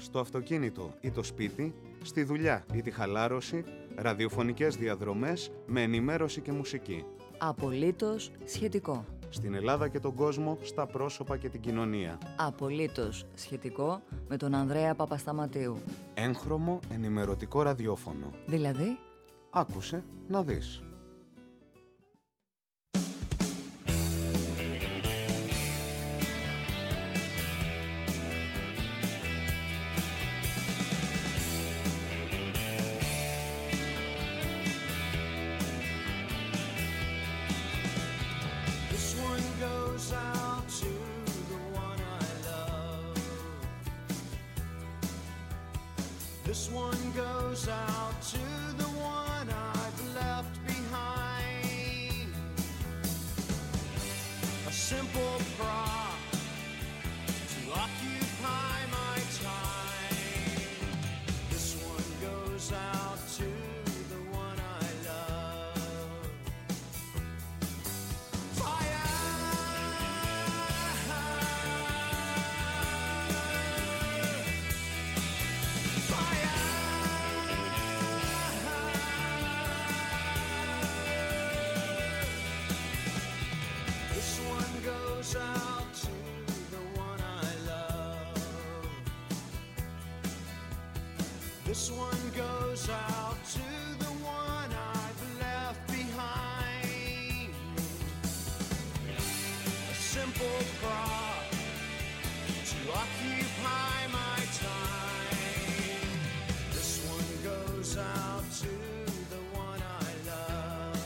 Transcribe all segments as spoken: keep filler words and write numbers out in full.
στο αυτοκίνητο ή το σπίτι, στη δουλειά ή τη χαλάρωση, ραδιοφωνικές διαδρομές με ενημέρωση και μουσική. Απολύτως σχετικό. Στην Ελλάδα και τον κόσμο, στα πρόσωπα και την κοινωνία. Απολύτως σχετικό με τον Ανδρέα Παπασταματίου. Έγχρωμο ενημερωτικό ραδιόφωνο. Δηλαδή, άκουσε να δεις. This one goes out to the one I've left behind. A simple prop to occupy my time. This one goes out to the one I love. Fire! Out to the one I love. This one goes out to the one I've left behind. A simple prop to occupy my time. This one goes out to the one I love.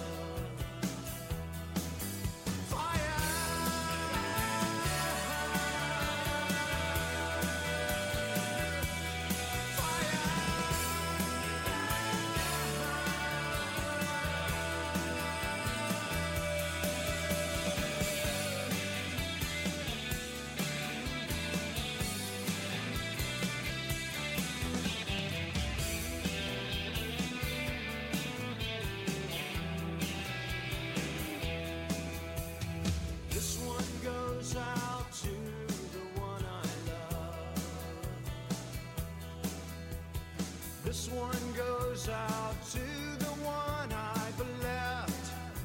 This one goes out to the one I've left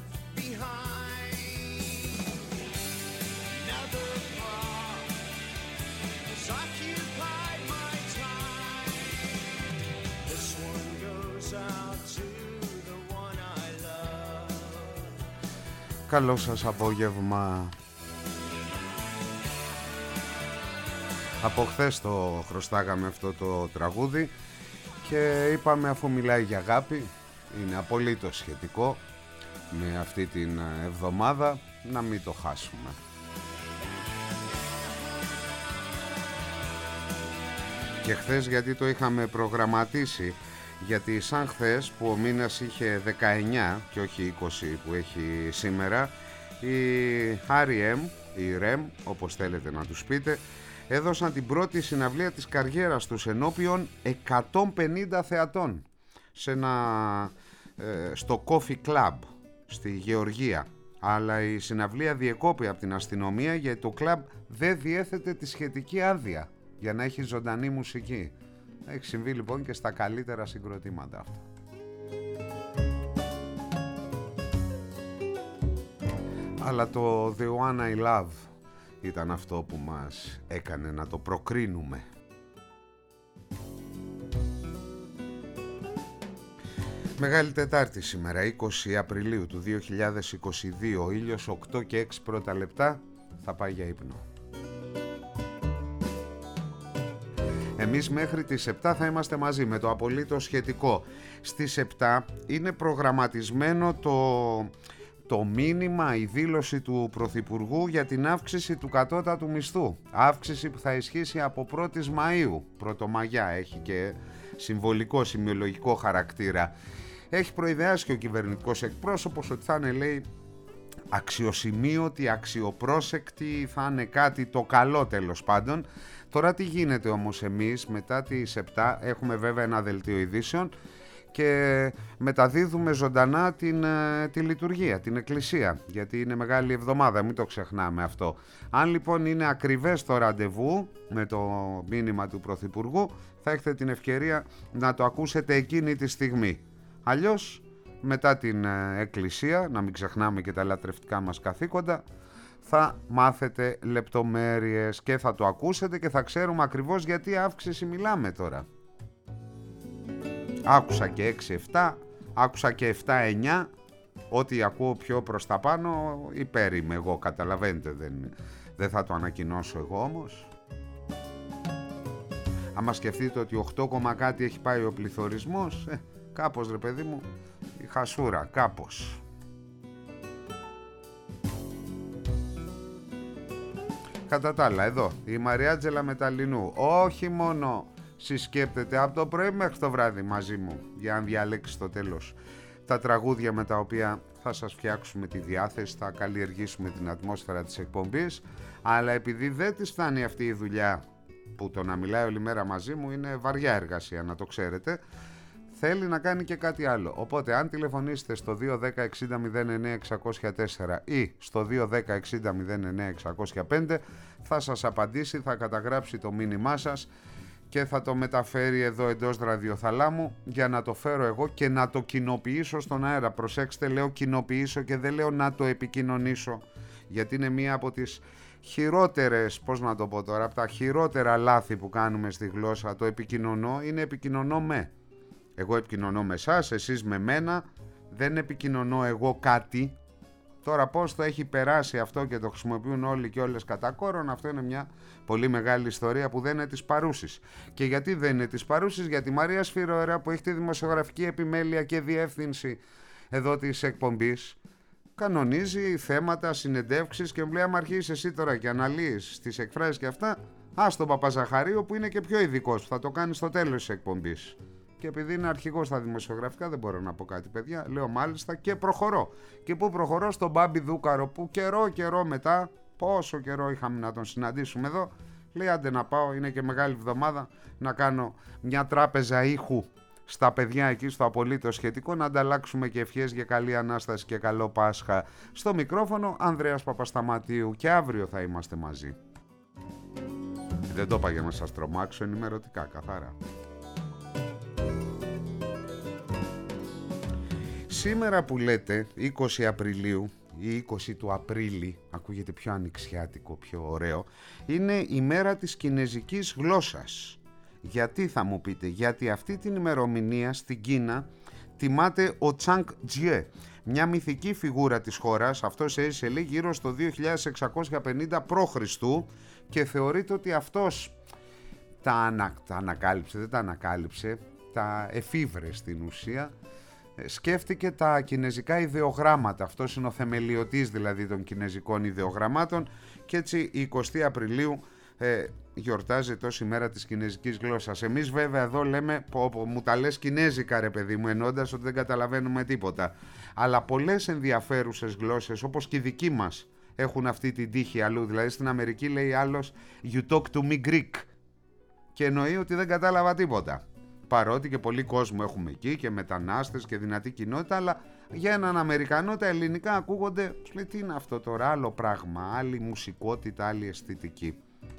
behind. Another prop has occupied my time. This one goes out to the one I love. Καλό σας απόγευμα. Από χθες το χρωστάγαμε αυτό το τραγούδι και είπαμε, αφού μιλάει για αγάπη, είναι απολύτως σχετικό με αυτή την εβδομάδα, να μην το χάσουμε. Και χθες, γιατί το είχαμε προγραμματίσει, γιατί σαν χθες που ο μήνας είχε δεκαεννιά και όχι είκοσι που έχει σήμερα, η αρ ι εμ, η ρεμ, όπως θέλετε να τους πείτε, έδωσαν την πρώτη συναυλία της καριέρας τους ενώπιον εκατόν πενήντα θεατών σε ένα, ε, στο Coffee Club στη Γεωργία. Αλλά η συναυλία διεκόπη από την αστυνομία γιατί το κλαμπ δεν διέθετε τη σχετική άδεια για να έχει ζωντανή μουσική. Έχει συμβεί λοιπόν και στα καλύτερα συγκροτήματα αυτό. Αλλά το The One I Love ήταν αυτό που μας έκανε να το προκρίνουμε. Μεγάλη Τετάρτη σήμερα, είκοσι Απριλίου του δύο χιλιάδες είκοσι δύο, ήλιος οκτώ και έξι πρώτα λεπτά, θα πάει για ύπνο. Εμείς μέχρι τις επτά θα είμαστε μαζί με το απολύτως σχετικό. Στις επτά είναι προγραμματισμένο το... το μήνυμα, η δήλωση του Πρωθυπουργού για την αύξηση του κατώτατου μισθού. Αύξηση που θα ισχύσει από πρώτη Μαΐου. Πρωτομαγιά, έχει και συμβολικό, σημειολογικό χαρακτήρα. Έχει προειδεάσει και ο κυβερνητικός εκπρόσωπος ότι θα είναι, λέει, αξιοσημείωτη, αξιοπρόσεκτη, θα είναι κάτι το καλό τέλος πάντων. Τώρα τι γίνεται όμως εμείς μετά τις επτά, έχουμε βέβαια ένα δελτίο ειδήσεων. και μεταδίδουμε ζωντανά την, τη λειτουργία, την εκκλησία, γιατί είναι Μεγάλη Εβδομάδα, μην το ξεχνάμε αυτό. Αν λοιπόν είναι ακριβές το ραντεβού με το μήνυμα του Πρωθυπουργού, θα έχετε την ευκαιρία να το ακούσετε εκείνη τη στιγμή. Αλλιώς μετά την εκκλησία, να μην ξεχνάμε και τα λατρευτικά μας καθήκοντα, θα μάθετε λεπτομέρειες και θα το ακούσετε και θα ξέρουμε ακριβώς γιατί αύξηση μιλάμε τώρα. Άκουσα και έξι επτά, άκουσα και επτά εννιά, ό,τι ακούω πιο προς τα πάνω υπέρ είμαι εγώ, καταλαβαίνετε, δεν, δεν θα το ανακοινώσω εγώ όμως. Άμα σκεφτείτε ότι οκτώ κάτι έχει πάει ο πληθωρισμός, ε, κάπως ρε παιδί μου, η χασούρα, κάπως. Κατά τα άλλα, εδώ, η Μαριάτζελα Μεταλλινού, όχι μόνο συσκέπτεται από το πρωί μέχρι το βράδυ μαζί μου, για αν διαλέξει στο τέλος τα τραγούδια με τα οποία θα σας φτιάξουμε τη διάθεση, θα καλλιεργήσουμε την ατμόσφαιρα της εκπομπής, αλλά επειδή δεν της φτάνει αυτή η δουλειά που το να μιλάει όλη μέρα μαζί μου είναι βαριά εργασία, να το ξέρετε, θέλει να κάνει και κάτι άλλο. Οπότε αν τηλεφωνήσετε στο δύο ένα μηδέν εξήντα μηδέν εννέα εξακόσια τέσσερα ή στο δύο ένα μηδέν εξήντα μηδέν εννέα εξακόσια πέντε, θα σας απαντήσει, θα καταγράψει το μήνυμά σας και θα το μεταφέρει εδώ εντός ραδιοθαλάμου για να το φέρω εγώ και να το κοινοποιήσω στον αέρα. Προσέξτε, λέω κοινοποιήσω και δεν λέω να το επικοινωνήσω, γιατί είναι μία από τις χειρότερες, πώς να το πω τώρα, από τα χειρότερα λάθη που κάνουμε στη γλώσσα. Το επικοινωνώ είναι επικοινωνώ με. Εγώ επικοινωνώ με εσάς, εσείς με μένα, δεν επικοινωνώ εγώ κάτι. Τώρα πώς το έχει περάσει αυτό και το χρησιμοποιούν όλοι και όλες κατά κόρον, αυτό είναι μια πολύ μεγάλη ιστορία που δεν είναι της παρούσης. Και γιατί δεν είναι της παρούσης? Γιατί η Μαρία Σφυροέρα, που έχει τη δημοσιογραφική επιμέλεια και διεύθυνση εδώ της εκπομπής, κανονίζει θέματα, συνεντεύξεις και μου λέει άμα αρχίσεις εσύ τώρα και αναλύεις τις εκφράσεις και αυτά, ας τον Παπαζαχαρίου που είναι και πιο ειδικός, θα το κάνει στο τέλος της εκπομπής. Και επειδή είναι αρχηγός στα δημοσιογραφικά δεν μπορώ να πω κάτι παιδιά, λέω μάλιστα και προχωρώ. Και πού προχωρώ? Στον Μπάμπη Δούκαρο που καιρό καιρό μετά, πόσο καιρό είχαμε να τον συναντήσουμε εδώ, λέει άντε να πάω, είναι και Μεγάλη Εβδομάδα, να κάνω μια τράπεζα ήχου στα παιδιά εκεί στο απολύτως σχετικό, να ανταλλάξουμε και ευχές για καλή Ανάσταση και καλό Πάσχα. Στο μικρόφωνο Ανδρέας Παπασταματίου και αύριο θα είμαστε μαζί. Δεν το είπα για να σας τρομάξω, ενημερωτικά καθαρά. Σήμερα που λέτε είκοσι Απριλίου ή είκοσι του Απρίλη, ακούγεται πιο ανοιξιάτικο, πιο ωραίο, είναι η μέρα της κινεζικής γλώσσας. Γιατί θα μου πείτε? Γιατί αυτή την ημερομηνία στην Κίνα τιμάται ο Τσάνγκ Τζιέ, μια μυθική φιγούρα της χώρας. Αυτός έζησε λέει γύρω στο δύο χιλιάδες εξακόσια πενήντα π.Χ. και θεωρείται ότι αυτός τα, ανα, τα ανακάλυψε, δεν τα ανακάλυψε, τα εφήβρε στην ουσία. Σκέφτηκε τα κινεζικά ιδεογράμματα, αυτός είναι ο θεμελιωτής δηλαδή των κινεζικών ιδεογραμμάτων και έτσι η εικοστή Απριλίου ε, γιορτάζει τόση μέρα της κινεζικής γλώσσας. Εμείς βέβαια εδώ λέμε πω, πω, μου τα λες κινέζικα ρε παιδί μου, εννοώντας ότι δεν καταλαβαίνουμε τίποτα, αλλά πολλές ενδιαφέρουσες γλώσσες όπως και οι δικοί μας έχουν αυτή την τύχη αλλού. Δηλαδή στην Αμερική λέει άλλος you talk to me Greek και εννοεί ότι δεν κατάλαβα τίποτα. Παρότι και πολλοί κόσμο έχουμε εκεί και μετανάστες και δυνατή κοινότητα, αλλά για έναν Αμερικανό τα ελληνικά ακούγονται, λέει τι είναι αυτό τώρα, άλλο πράγμα, άλλη μουσικότητα, άλλη αισθητική.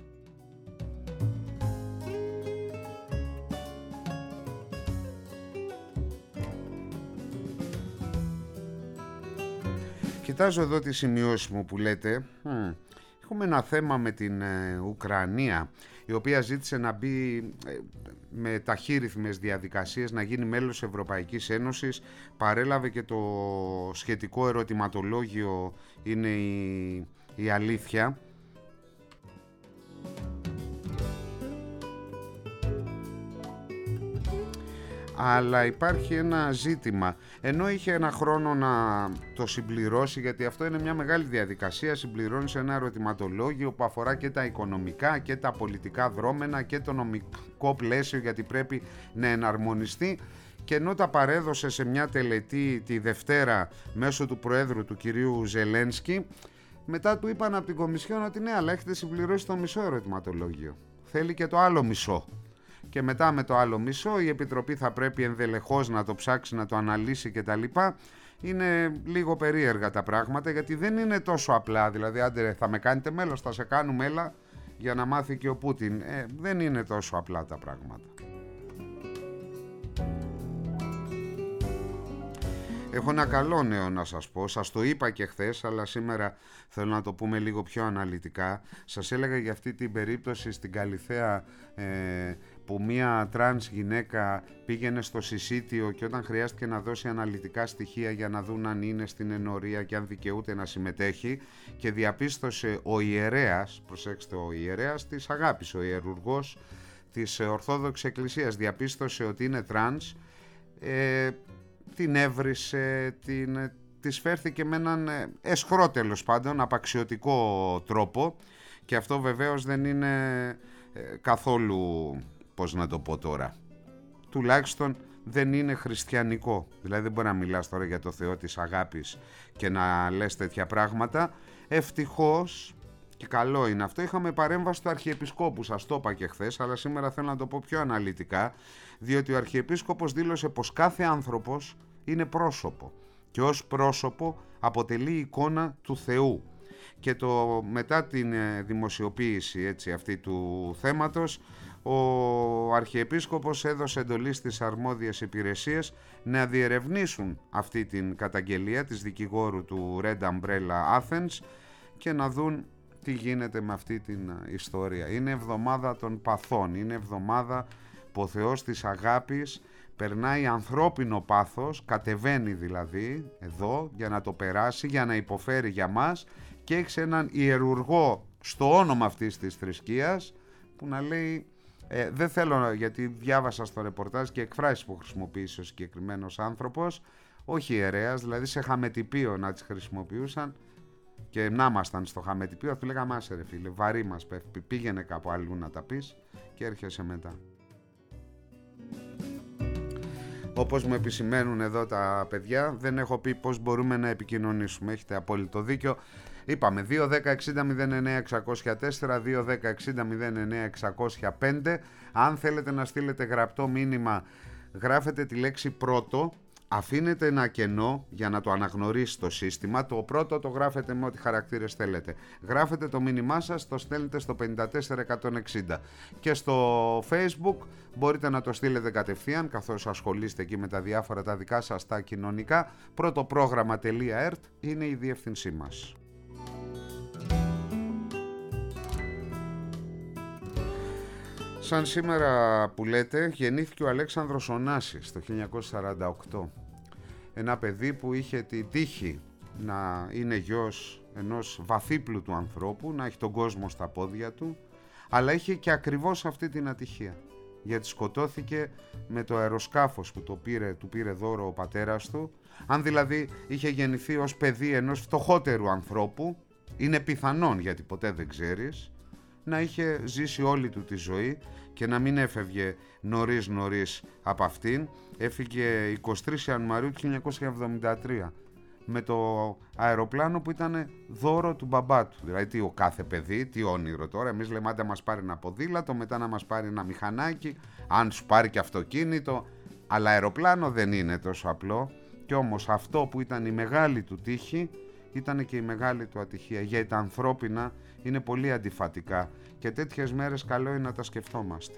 Κοιτάζω εδώ τις σημειώσεις μου που λέτε, hm, έχουμε ένα θέμα με την ε, Ουκρανία, η οποία ζήτησε να μπει ε, με ταχύρυθμες διαδικασίες να γίνει μέλος Ευρωπαϊκής Ένωσης. Παρέλαβε και το σχετικό ερωτηματολόγιο, είναι η, η αλήθεια. Αλλά υπάρχει ένα ζήτημα. Ενώ είχε ένα χρόνο να το συμπληρώσει, γιατί αυτό είναι μια μεγάλη διαδικασία, συμπληρώνει σε ένα ερωτηματολόγιο που αφορά και τα οικονομικά και τα πολιτικά δρόμενα και το νομικό πλαίσιο, γιατί πρέπει να εναρμονιστεί. Και ενώ τα παρέδωσε σε μια τελετή τη Δευτέρα μέσω του Προέδρου του κυρίου Ζελένσκι, μετά του είπαν από την Κομισιόν ότι ναι, αλλά έχετε συμπληρώσει το μισό ερωτηματολόγιο. Θέλει και το άλλο μισό. και μετά με το άλλο μισό η Επιτροπή θα πρέπει ενδελεχώς να το ψάξει, να το αναλύσει κτλ. Είναι λίγο περίεργα τα πράγματα, γιατί δεν είναι τόσο απλά. Δηλαδή, άντε θα με κάνετε μέλος, θα σε κάνουμε, έλα για να μάθει και ο Πούτιν. Ε, δεν είναι τόσο απλά τα πράγματα. Έχω ένα καλό νέο να σας πω, σας το είπα και χθες, αλλά σήμερα θέλω να το πούμε λίγο πιο αναλυτικά. Σας έλεγα για αυτή την περίπτωση στην Καλιθέα, ε, που μία τρανς γυναίκα πήγαινε στο συσίτιο και όταν χρειάστηκε να δώσει αναλυτικά στοιχεία για να δουν αν είναι στην ενορία και αν δικαιούται να συμμετέχει, και διαπίστωσε ο ιερέας, προσέξτε, ο ιερέας της Αγάπης, ο ιερουργός της Ορθόδοξης Εκκλησίας, διαπίστωσε ότι είναι τρανς, ε, την έβρισε, την, της φέρθηκε με έναν αισχρό, τέλος πάντων, απαξιωτικό τρόπο, και αυτό βεβαίως δεν είναι ε, καθόλου, πώς να το πω τώρα, τουλάχιστον δεν είναι χριστιανικό. Δηλαδή δεν μπορεί να μιλάς τώρα για το Θεό της αγάπης και να λες τέτοια πράγματα. Ευτυχώς, και καλό είναι αυτό, είχαμε παρέμβαση του Αρχιεπισκόπου, σας το είπα και χθες, αλλά σήμερα θέλω να το πω πιο αναλυτικά, διότι ο Αρχιεπίσκοπος δήλωσε πως κάθε άνθρωπος είναι πρόσωπο και ως πρόσωπο αποτελεί εικόνα του Θεού. Και το, μετά την δημοσιοποίηση έτσι, αυτή του θέματος, ο Αρχιεπίσκοπος έδωσε εντολή στις αρμόδιες υπηρεσίες να διερευνήσουν αυτή την καταγγελία της δικηγόρου του Red Umbrella Athens και να δουν τι γίνεται με αυτή την ιστορία. Είναι εβδομάδα των παθών, είναι εβδομάδα που ο Θεός της αγάπης περνάει ανθρώπινο πάθος, κατεβαίνει δηλαδή εδώ για να το περάσει, για να υποφέρει για μας, και έχει έναν ιερουργό στο όνομα αυτής της θρησκείας που να λέει, ε, δεν θέλω, γιατί διάβασα στο ρεπορτάζ και εκφράσεις που χρησιμοποίησε ο συγκεκριμένος άνθρωπος, όχι ιερέας, δηλαδή σε χαμετυπίο να τις χρησιμοποιούσαν, και να ήμασταν στο χαμετυπίο, θα του λέγαμε, άσε ρε φίλε, βαρύ μας πέφτει, πήγαινε κάπου αλλού να τα πεις και έρχεσαι μετά. Όπως μου επισημαίνουν εδώ τα παιδιά, δεν έχω πει πώς μπορούμε να επικοινωνήσουμε. Έχετε απόλυτο δίκιο. Είπαμε δύο δέκα εξήντα μηδέν εννέα εξακόσια τέσσερα, δύο δέκα εξήντα μηδέν εννέα εξακόσια πέντε. Αν θέλετε να στείλετε γραπτό μήνυμα, γράφετε τη λέξη πρώτο, αφήνετε ένα κενό για να το αναγνωρίσει το σύστημα. Το πρώτο το γράφετε με ό,τι χαρακτήρες θέλετε. Γράφετε το μήνυμά σας, το στέλνετε στο πενήντα τέσσερα εκατόν εξήντα. Και στο Facebook μπορείτε να το στείλετε κατευθείαν, καθώς ασχολείστε εκεί με τα διάφορα τα δικά σας τα κοινωνικά. Πρωτοπρόγραμμα.ερτ είναι η διεύθυνσή μας. Σαν σήμερα που λέτε, γεννήθηκε ο Αλέξανδρος Ωνάσης το χίλια εννιακόσια σαράντα οκτώ. Ένα παιδί που είχε την τύχη να είναι γιος ενός βαθύπλουτου ανθρώπου, να έχει τον κόσμο στα πόδια του, αλλά είχε και ακριβώς αυτή την ατυχία, γιατί σκοτώθηκε με το αεροσκάφος που το πήρε, του πήρε δώρο ο πατέρας του. Αν δηλαδή είχε γεννηθεί ως παιδί ενός φτωχότερου ανθρώπου, είναι πιθανόν, γιατί ποτέ δεν ξέρεις, να είχε ζήσει όλη του τη ζωή και να μην έφευγε νωρίς νωρίς από αυτήν. Έφυγε εικοστή τρίτη Ιανουαρίου του χίλια εννιακόσια εβδομήντα τρία με το αεροπλάνο που ήταν δώρο του μπαμπά του. Δηλαδή τι ο κάθε παιδί, τι όνειρο τώρα. Εμείς λέμε άντε μας πάρει ένα ποδήλατο, μετά να μας πάρει ένα μηχανάκι, αν σου πάρει και αυτοκίνητο, αλλά αεροπλάνο δεν είναι τόσο απλό. Και όμως αυτό που ήταν η μεγάλη του τύχη ήταν και η μεγάλη του ατυχία. Για τα ανθρώπινα είναι πολύ αντιφατικά και τέτοιες μέρες καλό είναι να τα σκεφτόμαστε.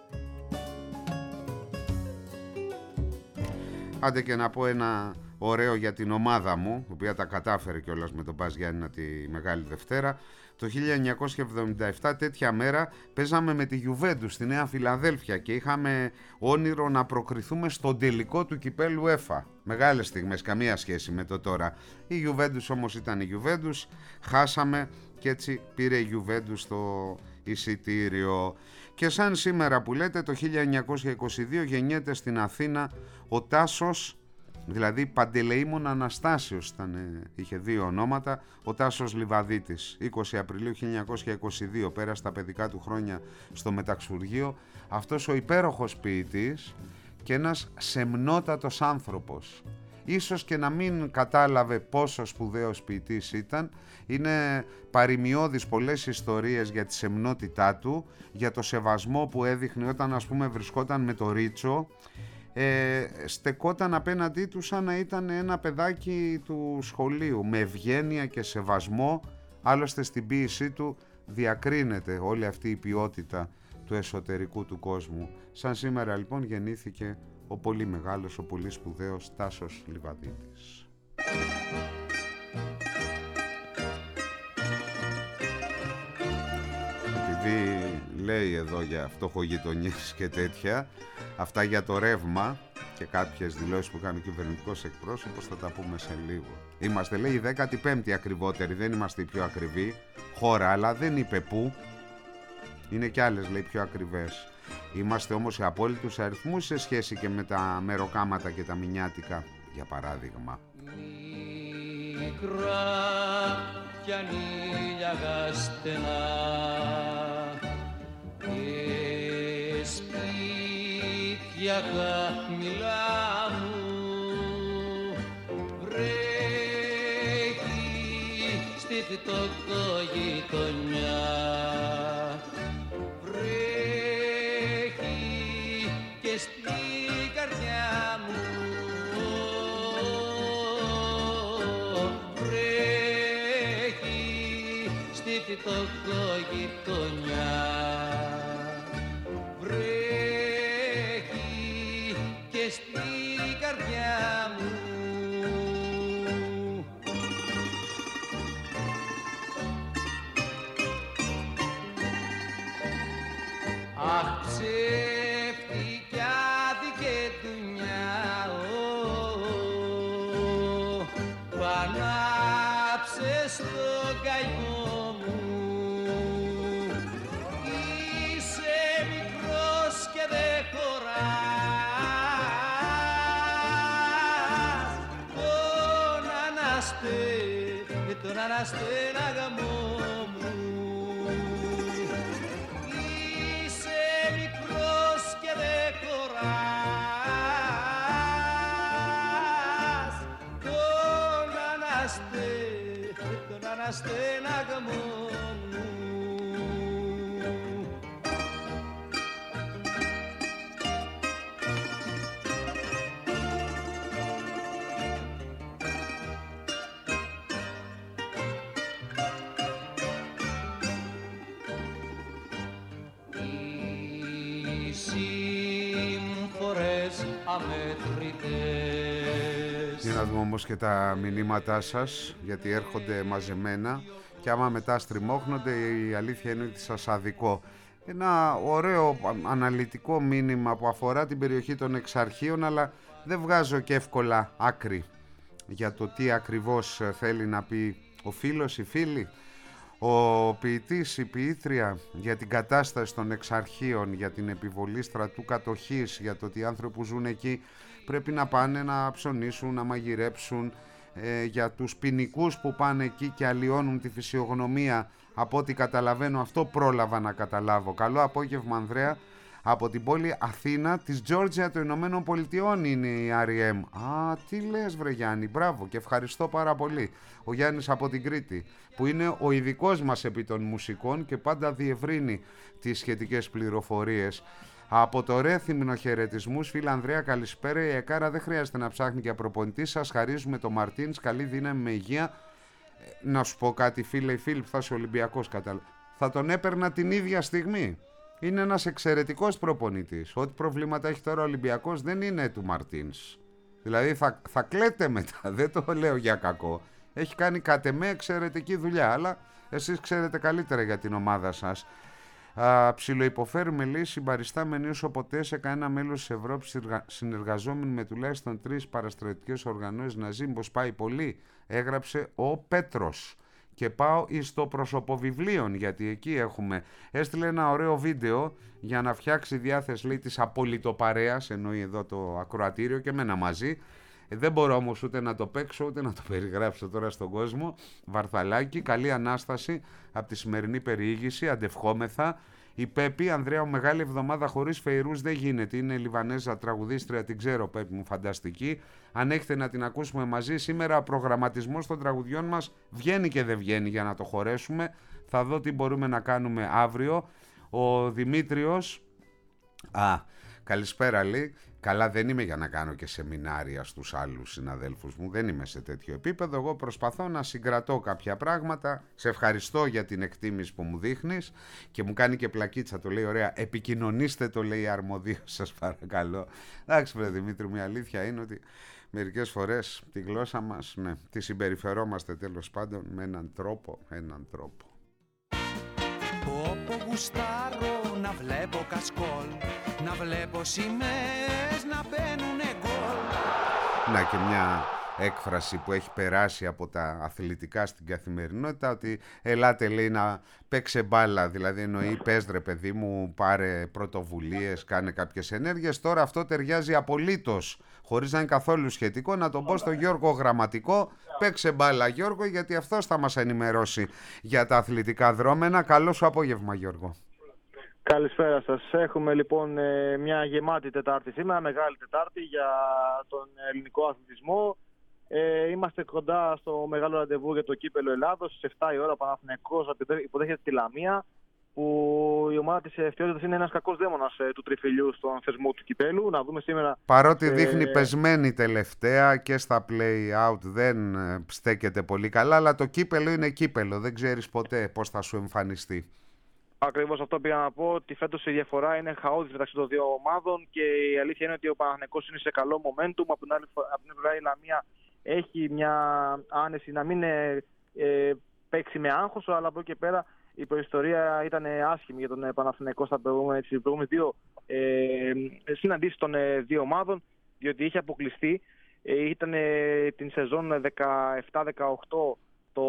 Άντε και να πω ένα ωραίο για την ομάδα μου, η οποία τα κατάφερε κιόλας με τον Μπας Γιάννηνα τη Μεγάλη Δευτέρα. Το χίλια εννιακόσια εβδομήντα επτά τέτοια μέρα παίζαμε με τη Γιουβέντους στη Νέα Φιλαδέλφια και είχαμε όνειρο να προκριθούμε στον τελικό του κυπέλου ΕΦΑ. Μεγάλες στιγμές, καμία σχέση με το τώρα. Η Γιουβέντους όμως ήταν η Γιουβέντους, χάσαμε και έτσι πήρε η Γιουβέντους το εισιτήριο. Και σαν σήμερα που λέτε, το χίλια εννιακόσια είκοσι δύο γεννιέται στην Αθήνα ο Τάσος, δηλαδή Παντελεήμων Αναστάσιος ήταν, είχε δύο ονόματα, ο Τάσος Λιβαδίτης. είκοσι Απριλίου χίλια εννιακόσια είκοσι δύο πέρασε τα παιδικά του χρόνια στο Μεταξουργείο. Αυτός ο υπέροχος ποιητής και ένας σεμνότατος άνθρωπος. ίσως και να μην κατάλαβε πόσο σπουδαίος ποιητής ήταν. Είναι παροιμιώδεις πολλές ιστορίες για τη σεμνότητά του, για το σεβασμό που έδειχνε όταν, ας πούμε, βρισκόταν με το Ρίτσο. Ε, στεκόταν απέναντί του σαν να ήταν ένα παιδάκι του σχολείου, με ευγένεια και σεβασμό. Άλλωστε στην ποίησή του διακρίνεται όλη αυτή η ποιότητα του εσωτερικού του κόσμου. Σαν σήμερα λοιπόν γεννήθηκε ο πολύ μεγάλος, ο πολύ σπουδαίος Τάσος Λιβαδίτης. Επειδή λέει εδώ για φτωχογειτονιές και τέτοια, αυτά για το ρεύμα και κάποιες δηλώσεις που κάνει ο κυβερνητικός εκπρόσωπος θα τα πούμε σε λίγο. Είμαστε, λέει, η δέκατη πέμπτη ακριβότερη, δεν είμαστε οι πιο ακριβοί χώρα, αλλά δεν είπε πού. Είναι κι άλλες, λέει, πιο ακριβές. Είμαστε όμως σε απόλυτους αριθμούς σε σχέση και με τα μεροκάματα και τα μηνιάτικα, για παράδειγμα. Μικρά κι ανήλια στενά και σπίτια χαμηλά μου βρέχει στη φτωχογειτονιά, βρέχει και στην καρδιά μου, φτωχογειτονιά, βρέχει και στην καρδιά μου. Αχ, ψεύτικια δικαιτουνιά, πανάψε στον καημό. Τον αναστέναγαμό μου είσαι μικρός και δεν χωράς, τον αναστε, τον αναστέναγαμό μου. Για να δούμε όμως και τα μηνύματά σας, γιατί έρχονται μαζεμένα και άμα μετά στριμώχνονται η αλήθεια είναι ότι σας αδικώ. Ένα ωραίο αναλυτικό μήνυμα που αφορά την περιοχή των Εξαρχείων, αλλά δεν βγάζω και εύκολα άκρη για το τι ακριβώς θέλει να πει ο φίλος, η φίλη. Ο ποιητής, η ποιήτρια για την κατάσταση των Εξαρχείων, για την επιβολή στρατού κατοχής, για το ότι οι άνθρωποι που ζουν εκεί πρέπει να πάνε να ψωνίσουν, να μαγειρέψουν, ε, για τους ποινικούς που πάνε εκεί και αλλοιώνουν τη φυσιογνωμία. Από ό,τι καταλαβαίνω, αυτό πρόλαβα να καταλάβω. Καλό απόγευμα, Ανδρέα. Από την πόλη Αθήνα της Τζόρτζια των Ηνωμένων Πολιτειών είναι η αρ ι εμ. Α, τι λες βρε Γιάννη, μπράβο και ευχαριστώ πάρα πολύ. Ο Γιάννης από την Κρήτη, που είναι ο ειδικός μας επί των μουσικών και πάντα διευρύνει τις σχετικές πληροφορίες. Από το Ρέθυμνο χαιρετισμούς, φίλε Ανδρέα, καλησπέρα. Η Εκάρα δεν χρειάζεται να ψάχνει για προπονητή. Σας χαρίζουμε το Μαρτίνς. Καλή δύναμη με υγεία. Ε, να σου πω κάτι, φίλε, φίλ, θα είσαι Ολυμπιακός, κατάλαβα. Θα τον έπαιρνα την ίδια στιγμή. Είναι ένας εξαιρετικός προπονητής. Ό,τι προβλήματα έχει τώρα ο Ολυμπιακός δεν είναι του Μαρτίνς. Δηλαδή θα, θα κλαίτε μετά, δεν το λέω για κακό. Έχει κάνει κατ' εμέ εξαιρετική δουλειά, αλλά εσείς ξέρετε καλύτερα για την ομάδα σας. Α, ψιλοϋποφέρουμε, λέει, συμπαριστάμενοι όσο ποτέ σε κανένα μέλος της Ευρώπης συνεργαζόμενοι με τουλάχιστον τρεις παραστρατιωτικές οργανώσεις ναζί. Μήπως πάει πολύ, έγραψε ο Πέτρος. Και πάω εις το προσωποβιβλίων, γιατί εκεί έχουμε. Έστειλε ένα ωραίο βίντεο για να φτιάξει διάθεση, λέει, της απολυτοπαρέας, εννοεί εδώ το ακροατήριο και εμένα μαζί. Ε, δεν μπορώ όμως ούτε να το παίξω ούτε να το περιγράψω τώρα στον κόσμο. Βαρθαλάκι, καλή Ανάσταση από τη σημερινή περιήγηση, αντευχόμεθα. Η Πέπη, Ανδρέα μου, μεγάλη εβδομάδα χωρίς Φεϊρούς δεν γίνεται. Είναι Λιβανέζα τραγουδίστρια, την ξέρω, Πέπη μου, φανταστική. Αν έχετε να την ακούσουμε μαζί, σήμερα ο προγραμματισμός των τραγουδιών μας βγαίνει και δεν βγαίνει για να το χωρέσουμε. Θα δω τι μπορούμε να κάνουμε αύριο. Ο Δημήτριος, α, καλησπέρα λέει. Καλά, δεν είμαι για να κάνω και σεμινάρια στους άλλους συναδέλφους μου, δεν είμαι σε τέτοιο επίπεδο. Εγώ προσπαθώ να συγκρατώ κάποια πράγματα. Σε ευχαριστώ για την εκτίμηση που μου δείχνεις και μου κάνει και πλακίτσα, το λέει ωραία. Επικοινωνήστε, το λέει αρμοδίως, σας παρακαλώ. Εντάξει, βρε Δημήτρη, μια αλήθεια είναι ότι μερικές φορές τη γλώσσα μας, ναι, τη συμπεριφερόμαστε τέλος πάντων με έναν τρόπο, έναν τρόπο. Όπου γουστάρω να βλέπω κασκόλ, να βλέπω σημαίες να μπαίνουνε γκολ. Να και μια έκφραση που έχει περάσει από τα αθλητικά στην καθημερινότητα, ότι ελάτε λέει να παίξε μπάλα, δηλαδή εννοεί πες ρε παιδί μου, πάρε πρωτοβουλίες, κάνε κάποιες ενέργειες. Τώρα αυτό ταιριάζει απολύτως, χωρίς να είναι καθόλου σχετικό, να τον πω στο Γιώργο Γραμματικό, παίξε μπάλα Γιώργο, γιατί αυτός θα μας ενημερώσει για τα αθλητικά δρόμενα. Καλό σου απόγευμα Γιώργο. Καλησπέρα σας. Έχουμε λοιπόν μια γεμάτη Τετάρτη σήμερα, μεγάλη Τετάρτη για τον ελληνικό αθλητισμό. Ε, είμαστε κοντά στο μεγάλο ραντεβού για το κύπελο Ελλάδος. Στις επτά η ώρα ο Παναθηναϊκός υποδέχεται τη Λαμία, που η ομάδα της Ευθιότητας είναι ένας κακός δαίμονας ε, του τριφυλιού στον θεσμό του κυπέλου. Να δούμε σήμερα. Παρότι ε... δείχνει πεσμένη τελευταία και στα play-out δεν στέκεται πολύ καλά, αλλά το κύπελο είναι κύπελο. Δεν ξέρεις ποτέ πώς θα σου εμφανιστεί. Ακριβώς αυτό πήγα να πω, ότι φέτος η διαφορά είναι χαόδης μεταξύ των δύο ομάδων και η αλήθεια είναι ότι ο Παναθηναϊκός είναι σε καλό momentum. Από την άλλη πλευρά η Λαμία έχει μια άνεση να μην ε, ε, παίξει με άγχος, αλλά από εκεί και πέρα η προϊστορία ήταν άσχημη για τον Παναθηναϊκό στα προηγούμενες δύο ε, συναντήσεις των ε, δύο ομάδων, διότι είχε αποκλειστεί. Ε, ήταν ε, την σεζόν δεκαεπτά δεκαοκτώ το...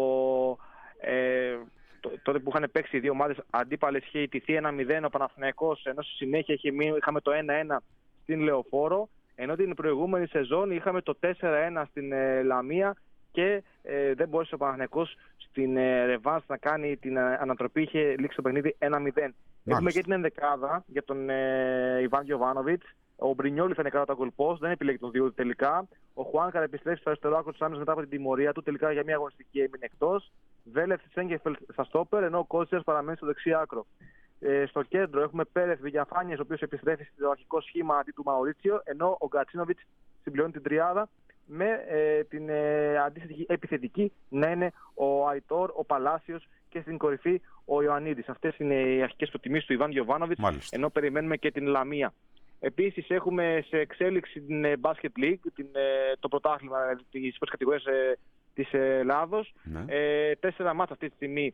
Ε, τότε που είχαν παίξει οι δύο ομάδες αντίπαλες, είχε ιτηθεί ένα μηδέν ο Παναθηναϊκός, ενώ στη συνέχεια είχε μείνει, είχαμε το ένα ένα στην Λεωφόρο, ενώ την προηγούμενη σεζόν είχαμε το τέσσερα ένα στην ε, Λαμία και ε, δεν μπόρεσε ο Παναθηναϊκός στην ε, Ρεβάνς να κάνει την ε, ανατροπή, είχε λήξει το παιχνίδι ένα μηδέν. Έχουμε και την ενδεκάδα για τον ε, Ιβάν Γιοβάνοβιτς. Ο Μπρινιόλι θα είναι κατά τον goal post, δεν επιλέγει τον δύο τελικά. Ο Χουάνκαρ επιστρέφει στο αριστερό άκρο της άμυνας μετά από την τιμωρία του, τελικά για μια αγωνιστική έμεινε εκτός. Βέλεφ Τσέγκεφελ στα στόπερ, ενώ ο Κότσιας παραμένει στο δεξί άκρο. Ε, στο κέντρο έχουμε Πέρεθ Βηγιαφάνιες, ο οποίος επιστρέφει στο αρχικό σχήμα αντί του Μαουρίτσιο, ενώ ο Γκατσίνοβιτς συμπληρώνει την τριάδα με ε, την ε, αντίστοιχη επιθετική να είναι ο Αϊτόρ, ο Παλάσιος και στην κορυφή ο Ιωαννίδης. Αυτές είναι οι αρχικές προτιμήσεις του Ιβάν Γιοβάνοβιτς, ενώ περιμένουμε και την Λαμία. Επίσης έχουμε σε εξέλιξη την Basket League, την, το πρωτάθλημα της πρώτης κατηγορίας ε, της Ελλάδος. Ναι. Ε, τέσσερα μάτς αυτή τη στιγμή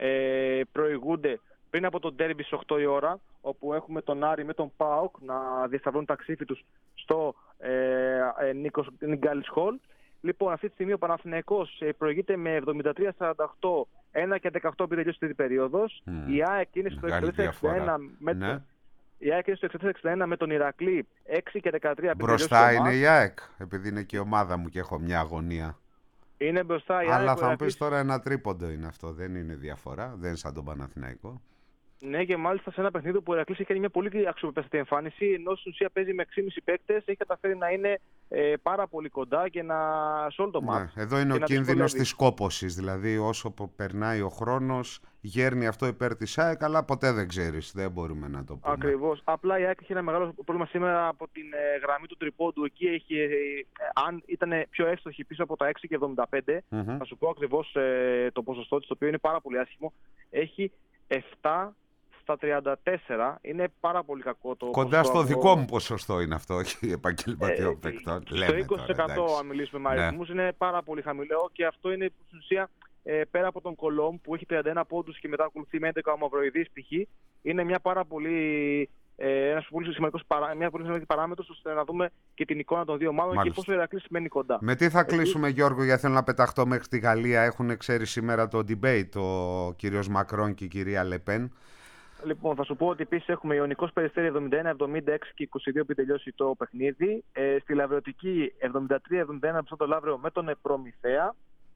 ε, προηγούνται πριν από τον ντέρμπι στις οκτώ η ώρα, όπου έχουμε τον Άρη με τον ΠΑΟΚ να διασταυρώνουν τα ξύφη τους στο ε, ε, Νίκος Νιγκάλης Χολ. Λοιπόν, αυτή τη στιγμή ο Παναθηναϊκός προηγείται με εβδομήντα τρία σαράντα οκτώ, ένα και δεκαοκτώ πήρε τελειώσει τρίτη περίοδος. Mm. Η ΑΕΚ είναι στο εξήντα τέσσερα εξήντα ένα με ναι. το... Η ΑΕΚ είναι στο εξήντα τέσσερα εξήντα ένα με τον Ηρακλή έξι και δεκατρία. Μπροστά είναι η ΑΕΚ, επειδή είναι και η ομάδα μου και έχω μια αγωνία. Είναι μπροστά η ΑΕΚ. Αλλά θα μου πεις τώρα ένα τρίποντο είναι αυτό, δεν είναι διαφορά, δεν είναι σαν τον Παναθηναϊκό. Ναι, και μάλιστα σε ένα παιχνίδι που ο Ηρακλής έχει κάνει μια πολύ αξιοπρεπέστατη εμφάνιση, ενώ στην ουσία παίζει με έξι και μισό παίκτες, έχει καταφέρει να είναι ε, πάρα πολύ κοντά και να σε όλο το μάτς. Ναι, εδώ είναι ο κίνδυνος της κόπωσης, δηλαδή όσο περνάει ο χρόνος γέρνει αυτό υπέρ της ΑΕΚ, αλλά ποτέ δεν ξέρεις, δεν μπορούμε να το πούμε. Ακριβώς. Απλά η ΑΕΚ έχει ένα μεγάλο πρόβλημα σήμερα από την ε, γραμμή του τριπόντου. Εκεί έχει, ε, αν ήταν πιο εύστοχη πίσω από τα έξι και εβδομήντα πέντε, mm-hmm. θα σου πω ακριβώς ε, το ποσοστό της, το οποίο είναι πάρα πολύ άσχημο. Έχει επτά στα τριάντα τέσσερα, είναι πάρα πολύ κακό το κοντά ποσοστό. Στο δικό μου ποσοστό είναι αυτό, όχι επαγγελματιών ε, παικτών. Στο είκοσι τοις εκατό τώρα, αν μιλήσουμε με αριθμούς, ναι. Είναι πάρα πολύ χαμηλό και αυτό είναι στην ουσία ε, πέρα από τον Κολόμ που έχει τριάντα ένα πόντους και μετά ακολουθεί με έντεκα ο Μαυροειδής π.χ. Είναι μια πάρα πολύ, ε, ένας πολύ σημαντικός παρά, μια πολύ σημαντική παράμετρος ώστε να δούμε και την εικόνα των δύο ομάδων και πόσο ο Ηρακλής μένει κοντά. Με τι θα κλείσουμε, Επίσης, Γιώργο, γιατί θέλω να πεταχτώ μέχρι τη Γαλλία. Έχουν ξέρει σήμερα το debate ο κύριος Μακρόν και η κυρία Λεπέν. Λοιπόν, θα σου πω ότι επίσης έχουμε Ιωνικός Περιστέρι εβδομήντα ένα εβδομήντα έξι και είκοσι δύο που τελειώσει το παιχνίδι. Ε, στη Λαβρεωτική εβδομήντα τρία εβδομήντα ένα στο το Λαύριο με τον Προμηθέα.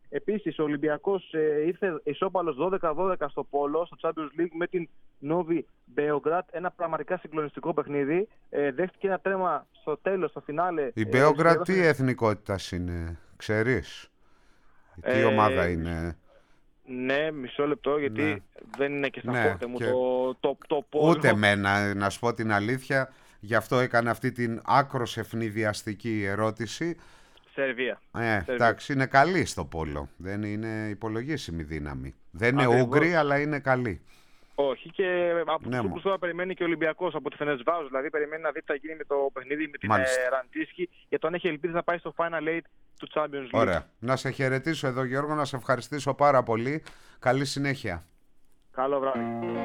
Επίσης, ο Ολυμπιακός ε, ήρθε ισόπαλος δώδεκα δώδεκα στο Πόλο, στο Champions League με την Novi Beograd. Ένα πραγματικά συγκλονιστικό παιχνίδι. Ε, δέχτηκε ένα τρέμα στο τέλος, στο φινάλε. Η ε, Beograd στο... τι εθνικότητας είναι, ξέρεις? Τι ε, ομάδα είναι? Ναι, μισό λεπτό, γιατί ναι. δεν είναι και στα ναι, φόρτε μου και... το, το, το Πόλο. Ούτε εμένα, να σου πω την αλήθεια. Γι' αυτό έκανε αυτή την άκρος ευνηδιαστική ερώτηση. Σερβία. Ε, Σερβία. εντάξει, είναι καλή στο πόλο. Δεν είναι υπολογίσιμη δύναμη. Δεν είναι Ακριβώς. Ούγγροι, αλλά είναι καλή. Όχι, και από ναι, τους Ούγγρους τώρα περιμένει και ο Ολυμπιακός από τη Φενεσβάρος. Δηλαδή περιμένει να δει τι θα γίνει με το παιχνίδι με την ε, Ραντίσκη, για το αν έχει ελπίδα να πάει στο Final Eight του Champions League. Ωραία. Να σε χαιρετήσω εδώ, Γιώργο, να σε ευχαριστήσω πάρα πολύ. Καλή συνέχεια. Καλό βράδυ.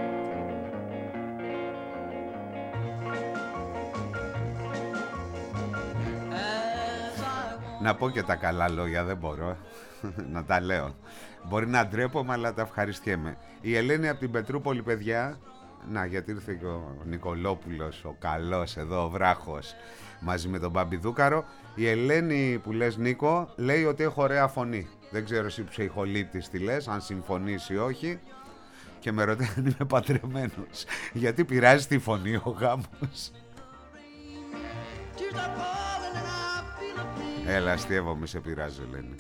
Να πω και τα καλά λόγια, δεν μπορώ να τα λέω. Μπορεί να ντρέπομαι, αλλά τα ευχαριστιέμαι. Η Ελένη από την Πετρούπολη, παιδιά. Να, γιατί ήρθε και ο Νικολόπουλος, ο καλός εδώ, ο βράχος, μαζί με τον Μπαμπιδούκαρο. Η Ελένη που λες, Νίκο, λέει ότι έχω ωραία φωνή. Δεν ξέρω εσύ ψυχολήπτης τι λες, αν συμφωνείς ή όχι. Και με ρωτάει αν είμαι παντρεμένος. Γιατί πειράζει τη φωνή ο γάμος? Έλα, αστείευομαι, σε πειράζει, Ελένη.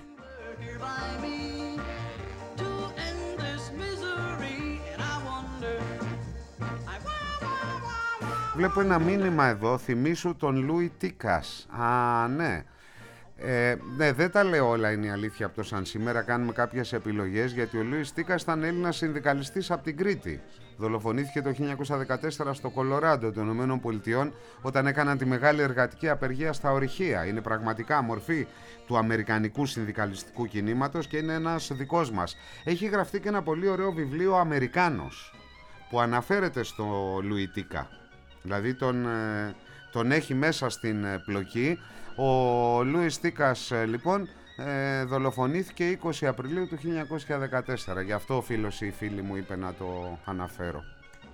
Βλέπω ένα μήνυμα εδώ, θυμήσου τον Λούι Τίκας. Α, ναι. Ε, ναι, δεν τα λέω όλα, είναι η αλήθεια από το σαν σήμερα. Κάνουμε κάποιες επιλογές, γιατί ο Λούις Τίκας ήταν Έλληνας συνδικαλιστής από την Κρήτη. Δολοφονήθηκε το χίλια εννιακόσια δεκατέσσερα στο Κολοράντο των Ηνωμένων Πολιτειών όταν έκαναν τη μεγάλη εργατική απεργία στα ορυχεία. Είναι πραγματικά μορφή του αμερικανικού συνδικαλιστικού κινήματος και είναι ένας δικός μας. Έχει γραφτεί και ένα πολύ ωραίο βιβλίο, Αμερικάνος, που αναφέρεται στο Λούι Τίκα. Δηλαδή τον, τον έχει μέσα στην πλοκή. Ο Λούις Τίκας, λοιπόν, ε, δολοφονήθηκε είκοσι Απριλίου του χίλια εννιακόσια δεκατέσσερα. Γι' αυτό ο φίλος ή η φίλη μου είπε να το αναφέρω.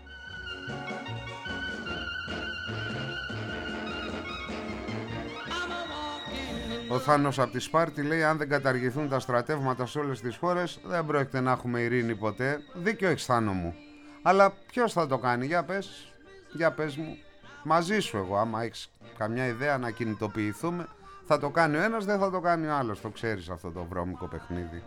Ο Θάνος από τη Σπάρτη λέει: αν δεν καταργηθούν τα στρατεύματα σε όλες τις χώρες, δεν πρόκειται να έχουμε ειρήνη ποτέ. Δίκιο έχεις, Θάνο μου. Αλλά ποιος θα το κάνει? Για πες, για πες μου. Μαζί σου εγώ, άμα έχεις καμιά ιδέα να κινητοποιηθούμε. Θα το κάνει ο ένας, δεν θα το κάνει ο άλλος. Το ξέρεις αυτό το βρώμικο παιχνίδι.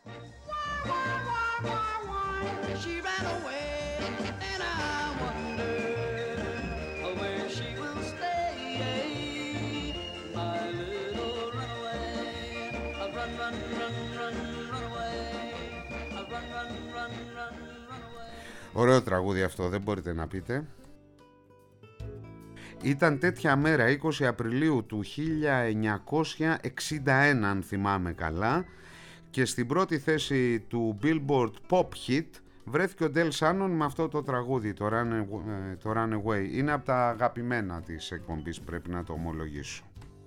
Ωραίο τραγούδι αυτό, δεν μπορείτε να πείτε. Ήταν τέτοια μέρα, είκοσι Απριλίου του χίλια εννιακόσια εξήντα ένα, αν θυμάμαι καλά, και στην πρώτη θέση του Billboard Pop Hit βρέθηκε ο Del Shannon με αυτό το τραγούδι, το Run, το Run Away. Είναι από τα αγαπημένα της εκπομπής, πρέπει να το ομολογήσω.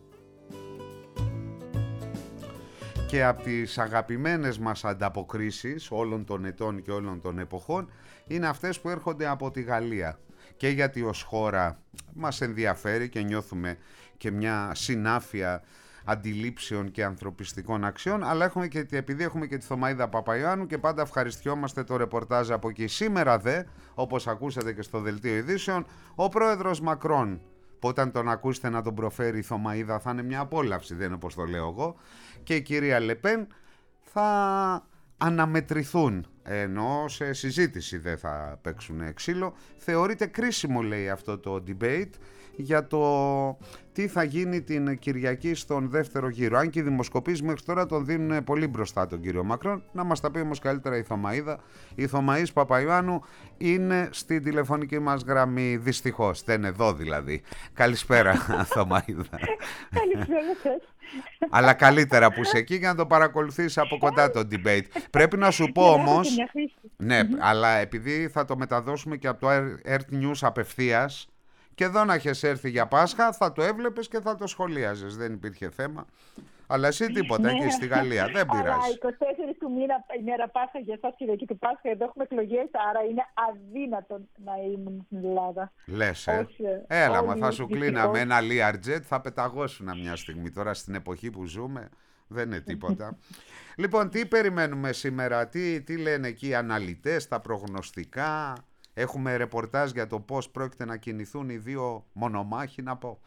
Και από τις αγαπημένες μας ανταποκρίσεις όλων των ετών και όλων των εποχών είναι αυτές που έρχονται από τη Γαλλία. Και γιατί ως χώρα μας ενδιαφέρει και νιώθουμε και μια συνάφεια αντιλήψεων και ανθρωπιστικών αξιών, αλλά έχουμε και, επειδή έχουμε και τη Θωμαΐδα Παπαϊωάννου και πάντα ευχαριστιόμαστε το ρεπορτάζ από εκεί. Σήμερα δε, όπως ακούσατε και στο δελτίο ειδήσεων, ο πρόεδρος Μακρόν, που όταν τον ακούσετε να τον προφέρει η Θωμαΐδα θα είναι μια απόλαυση, δεν είναι όπως το λέω εγώ, και η κυρία Λεπέν θα αναμετρηθούν, ενώ σε συζήτηση δεν θα παίξουν ξύλο. Θεωρείται κρίσιμο, λέει, αυτό το debate για το τι θα γίνει την Κυριακή στον δεύτερο γύρο. Αν και οι δημοσκοπήσεις μέχρι τώρα τον δίνουν πολύ μπροστά τον κύριο Μακρόν. Να μας τα πει όμως καλύτερα η Θωμαΐδα. Η Θωμαΐς Παπαϊωάννου είναι στην τηλεφωνική μας γραμμή, δυστυχώς. Δεν είναι εδώ δηλαδή. Καλησπέρα, Θωμαΐδα. Καλησπέρα. Αλλά καλύτερα που είσαι εκεί για να το παρακολουθείς από κοντά το debate. Πρέπει να σου πω όμως, ναι, αλλά επειδή θα το μεταδώσουμε και από το Earth News απευθείας, και εδώ να έχεις έρθει για Πάσχα θα το έβλεπες και θα το σχολίαζες, δεν υπήρχε θέμα. Αλλά εσύ τίποτα, εκεί στη Γαλλία, δεν πειράζει. Αλλά εικοστή τέταρτη του μήνα, ημέρα Πάσχα για εσάς, Κυριακή του Πάσχα, εδώ έχουμε εκλογές, άρα είναι αδύνατον να ήμουν στην Ελλάδα. Λες, ε. Ως, Έλα, μα θα σου κλείναμε ένα Learjet, θα πεταγώσουν μια στιγμή τώρα στην εποχή που ζούμε. Δεν είναι τίποτα. Λοιπόν, τι περιμένουμε σήμερα, τι, τι λένε εκεί οι αναλυτές, τα προγνωστικά. Έχουμε ρεπορτάζ για το πώς πρόκειται να κινηθούν οι δύο μονομάχοι, να πω.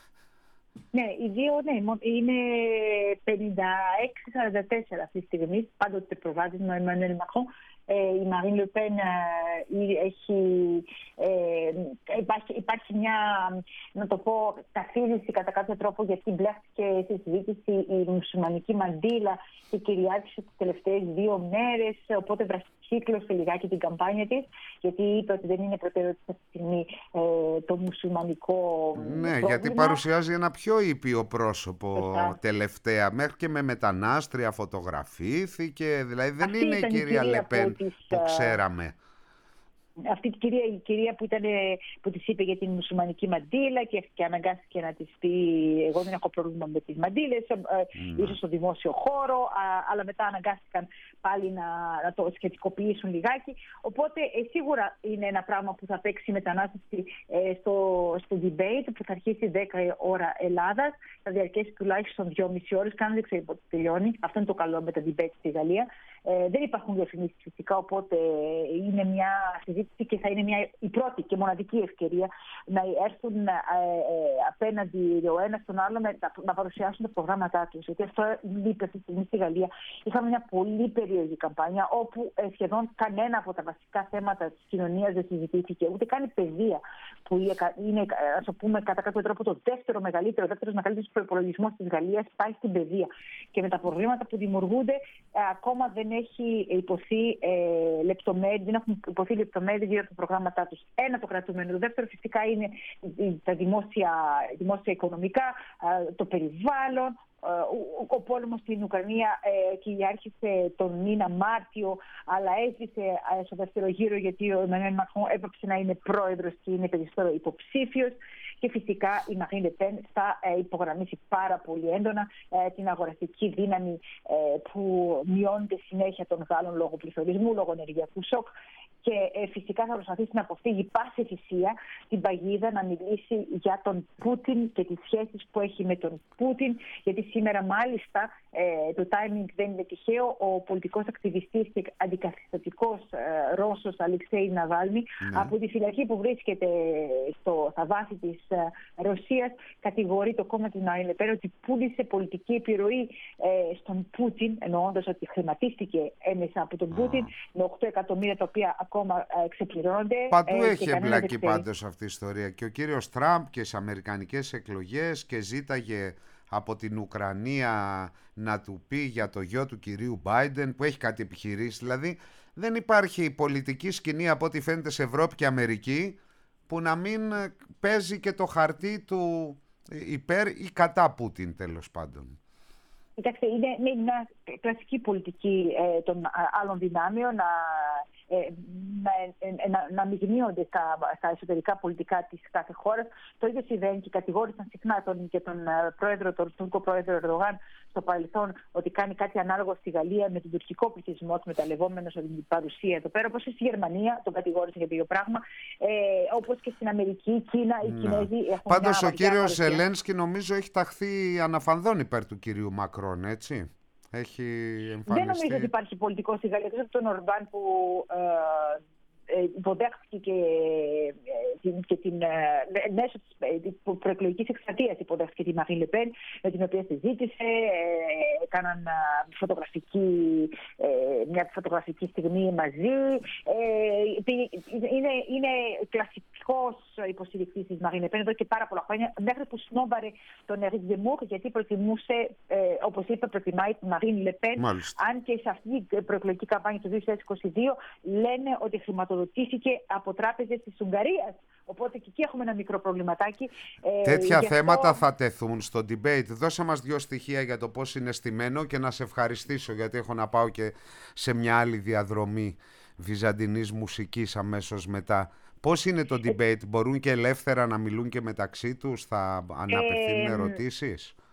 Ναι, οι δύο ναι, είναι πενήντα έξι σαράντα τέσσερα αυτή τη στιγμή. Πάντοτε προβάδισμα ο Εμμανουέλ Μακρόν. Η Μαρίν Λε Πεν έχει, ε, υπάρχει, υπάρχει μια, να το πω, ταυτίζηση κατά κάποιο τρόπο, γιατί μπλέχτηκε στη συζήτηση η μουσουλμανική μαντήλα και κυριάρχησε τις τελευταίες δύο μέρες, οπότε βρασικύκλωσε λιγάκι την καμπάνια της, γιατί είπε ότι δεν είναι προτεραιότητα αυτή τη στιγμή ε, το μουσουλμανικό Ναι, πρόβλημα. γιατί παρουσιάζει ένα πιο ήπιο πρόσωπο Φωστά. τελευταία, μέχρι και με μετανάστρια φωτογραφήθηκε, δηλαδή δεν αυτή είναι η κυρία Λε Πεν που, που ξέραμε. Αυτή η κυρία, η κυρία που, ήταν, που της είπε για την μουσουλμανική μαντήλα και, και αναγκάστηκε να της πει εγώ δεν έχω πρόβλημα με τις μαντήλες, mm. ίσως στο δημόσιο χώρο, α, αλλά μετά αναγκάστηκαν πάλι να, να το σχετικοποιήσουν λιγάκι. Οπότε ε, σίγουρα είναι ένα πράγμα που θα παίξει μετανάστευση ε, στο, στο debate που θα αρχίσει δέκα ώρα Ελλάδας, θα διαρκέσει τουλάχιστον δυόμιση ώρες, καν δεν ξέρω πότε τελειώνει. Αυτό είναι το καλό με τα debate στη Γαλλία. Ε, δεν υπάρχουν διαφημίσεις φυσικά, οπότε είναι μια συζήτηση και θα είναι μια, η πρώτη και μοναδική ευκαιρία να έρθουν ε, ε, απέναντι ο ένας τον άλλο να, να παρουσιάσουν τα προγράμματά τους. Γιατί αυτό λείπει αυτή τη στιγμή στη Γαλλία. Είχαμε μια πολύ περίεργη καμπάνια όπου ε, σχεδόν κανένα από τα βασικά θέματα της κοινωνίας δεν συζητήθηκε, ούτε καν η παιδεία, που είναι, ας το πούμε, κατά κάποιο τρόπο το δεύτερο μεγαλύτερο, ο δεύτερος μεγαλύτερος προϋπολογισμός της Γαλλίας πάει στην παιδεία. Και με τα προβλήματα που δημιουργούνται ε, ακόμα δεν έχει υποθεί ε, λεπτομέρειες, δεν έχουν υποθεί λεπτομέρειες για τα προγράμματά τους. Ένα το κρατούμενο. Το δεύτερο φυσικά είναι τα δημόσια, δημόσια οικονομικά, το περιβάλλον. Ο, ο πόλεμος στην Ουκρανία ε, κυριάρχησε τον μήνα Μάρτιο, αλλά έσβησε ε, στο δεύτερο γύρο γιατί ο Εμμανουέλ Μακρόν έπαψε να είναι πρόεδρος και είναι περισσότερο υποψήφιος. Και φυσικά η Μαρίν Λε Πεν θα ε, υπογραμμίσει πάρα πολύ έντονα ε, την αγοραστική δύναμη ε, που μειώνεται συνέχεια των Γάλλων λόγω πληθωρισμού, λόγω ενεργειακού σοκ. Και ε, φυσικά θα προσπαθήσει να αποφύγει πάση θυσία την παγίδα να μιλήσει για τον Πούτιν και τις σχέσεις που έχει με τον Πούτιν. Γιατί σήμερα μάλιστα ε, το timing δεν είναι τυχαίο. Ο πολιτικός ακτιβιστής και αντικαθιστατικός ε, Ρώσος Αλεξέη Ναβάλνη mm. από τη φυλακή που βρίσκεται στο, στα βάθη της ε, Ρωσίας κατηγορεί το κόμμα της Μαρίν Λε Πεν ότι πούλησε πολιτική επιρροή ε, στον Πούτιν, εννοώντας ότι χρηματίστηκε έμεσα από τον Πούτιν mm. με οκτώ εκατομμύρια τα οποία ακόμα ε, ξεπληρώνονται. Παντού ε, έχει εμπλακεί πάντως αυτή η ιστορία. Και ο κύριος Τραμπ και στις αμερικανικές εκλογές και ζήταγε από την Ουκρανία να του πει για το γιο του κυρίου Μπάιντεν που έχει κάτι επιχειρήσει. Δηλαδή δεν υπάρχει πολιτική σκηνή από ό,τι φαίνεται σε Ευρώπη και Αμερική που να μην παίζει και το χαρτί του υπέρ ή κατά Πούτιν, τέλος πάντων. Κοιτάξτε, είναι μια κλασική πολιτική ε, των άλλων δυνάμεων να, ε, να, ε, να, να μειγνύονται στα, στα εσωτερικά πολιτικά της κάθε χώρας. Το ίδιο συμβαίνει και κατηγόρησαν συχνά τον, και τον πρόεδρο, τον Τούρκο πρόεδρο Ερντογάν στο παρελθόν ότι κάνει κάτι ανάλογο στη Γαλλία με τον τουρκικό πληθυσμό, εκμεταλλευόμενος την παρουσία εδώ πέρα, όπως και στη Γερμανία τον κατηγόρησε για το ίδιο πράγμα, ε, όπως και στην Αμερική, η Κίνα, οι Κινέζοι έχουν. Πάντως ο κύριος Ζελένσκι νομίζω έχει ταχθεί αναφανδόν υπέρ του κυρίου Μακρόν, έτσι. Έχει εμφανιστεί. Δεν νομίζω ότι υπάρχει πολιτικό στη Γαλλία, εκτός από τον Ορμπάν που ε, υποδέχτηκε και, και, και την, μέσω της προεκλογικής εκστρατείας υποδέχτηκε τη Μαρίν Λε Πεν, με την οποία συζήτησε, έκαναν φωτογραφική, μια φωτογραφική στιγμή μαζί. Είναι, είναι κλασικός υποστηρικτής της Μαρίν Λε Πεν εδώ και πάρα πολλά χρόνια, μέχρι που σνόμπαρε τον Ερικ Ζεμούρ, γιατί προτιμούσε, όπως είπε, προτιμάει τη Μαρίν Λε Πεν, αν και σε αυτή την προεκλογική καμπάνια του δύο χιλιάδες είκοσι δύο λένε ότι χρηματοδοτήθηκε από τράπεζες της Ουγγαρίας. Οπότε και εκεί έχουμε ένα μικρό προβληματάκι. Τέτοια ε, θέματα αυτό θα τεθούν στο debate. Δώσε μας δύο στοιχεία για το πώς είναι στημένο και να σε ευχαριστήσω, γιατί έχω να πάω και σε μια άλλη διαδρομή βυζαντινής μουσικής αμέσως μετά. Πώς είναι το debate, μπορούν και ελεύθερα να μιλούν και μεταξύ τους, θα αναπευθύνουν ε, ερωτήσεις?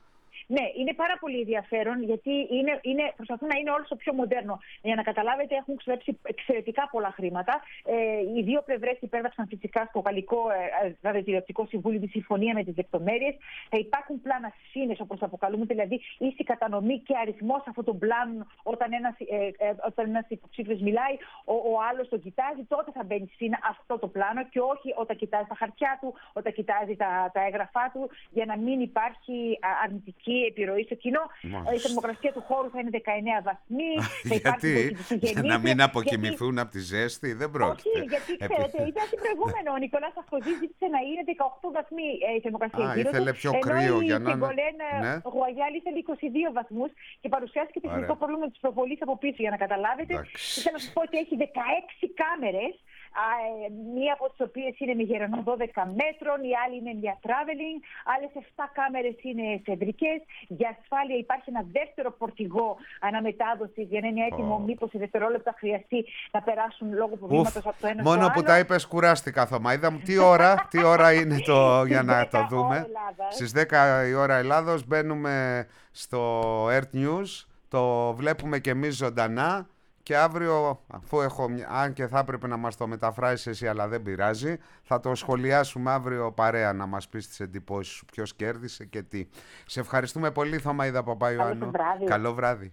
Ναι, είναι πάρα πολύ ενδιαφέρον, γιατί είναι, είναι, προσπαθούν να είναι όλο το πιο μοντέρνο. Για να καταλάβετε, έχουν ξοδέψει εξαιρετικά πολλά χρήματα. Ε, οι δύο πλευρές υπέγραψαν φυσικά στο Γαλλικό ε, Διοικητικό Συμβούλιο τη συμφωνία με τις λεπτομέρειες. Θα υπάρχουν πλάνα σύνες, όπως αποκαλούμε, δηλαδή ίση κατανομή και αριθμός αυτών των πλάνων. Όταν ένας, ε, ε, όταν ένας υποψήφιος μιλάει, ο, ο άλλος τον κοιτάζει, τότε θα μπαίνει σύνα αυτό το πλάνο και όχι όταν κοιτάζει τα χαρτιά του, όταν κοιτάζει τα, τα έγγραφά του, για να μην υπάρχει αρνητική επιρροή στο κοινό. Μάλιστα. Η θερμοκρασία του χώρου θα είναι δεκαεννέα βαθμοί. Γιατί, για να μην αποκοιμηθούν γιατί... από τη ζέστη, δεν πρόκειται. Όχι, γιατί ξέρετε, ήταν στην προηγούμενο. Ο Νικολάς Σαρκοζή ζήτησε να είναι δεκαοκτώ βαθμοί η θερμοκρασία. Α, ήθελε πιο κρύο για να είναι. Ναι. Ο Γουαγιάλ ήθελε είκοσι δύο βαθμούς και παρουσιάστηκε τεχνικό πρόβλημα της προβολής από πίσω, για να καταλάβετε. Θέλω να σας πω ότι έχει δεκαέξι κάμερες. Μία από τις οποίες είναι με γερανό δώδεκα μέτρων, η άλλη είναι για traveling, άλλες επτά κάμερες είναι κεντρικές. Για ασφάλεια υπάρχει ένα δεύτερο φορτηγό αναμετάδοσης για να είναι έτοιμο oh. μήπως σε δευτερόλεπτα χρειαστεί να περάσουν λόγω προβλήματος από το ένα Μόνο στο που άλλο. Τα είπες κουράστηκα, Θωμά. Είδαμε τι ώρα, τι ώρα είναι το, για να το δούμε. Στις δέκα η ώρα Ελλάδος μπαίνουμε στο Earth News, το βλέπουμε και εμείς ζωντανά. Και αύριο, αφού έχω, αν και θα έπρεπε να μας το μεταφράσεις εσύ, αλλά δεν πειράζει, θα το σχολιάσουμε αύριο παρέα να μας πεις τις εντυπώσεις σου, ποιος κέρδισε και τι. Σε ευχαριστούμε πολύ, Θωμαΐδα Παπαϊωάννου. Καλό βράδυ.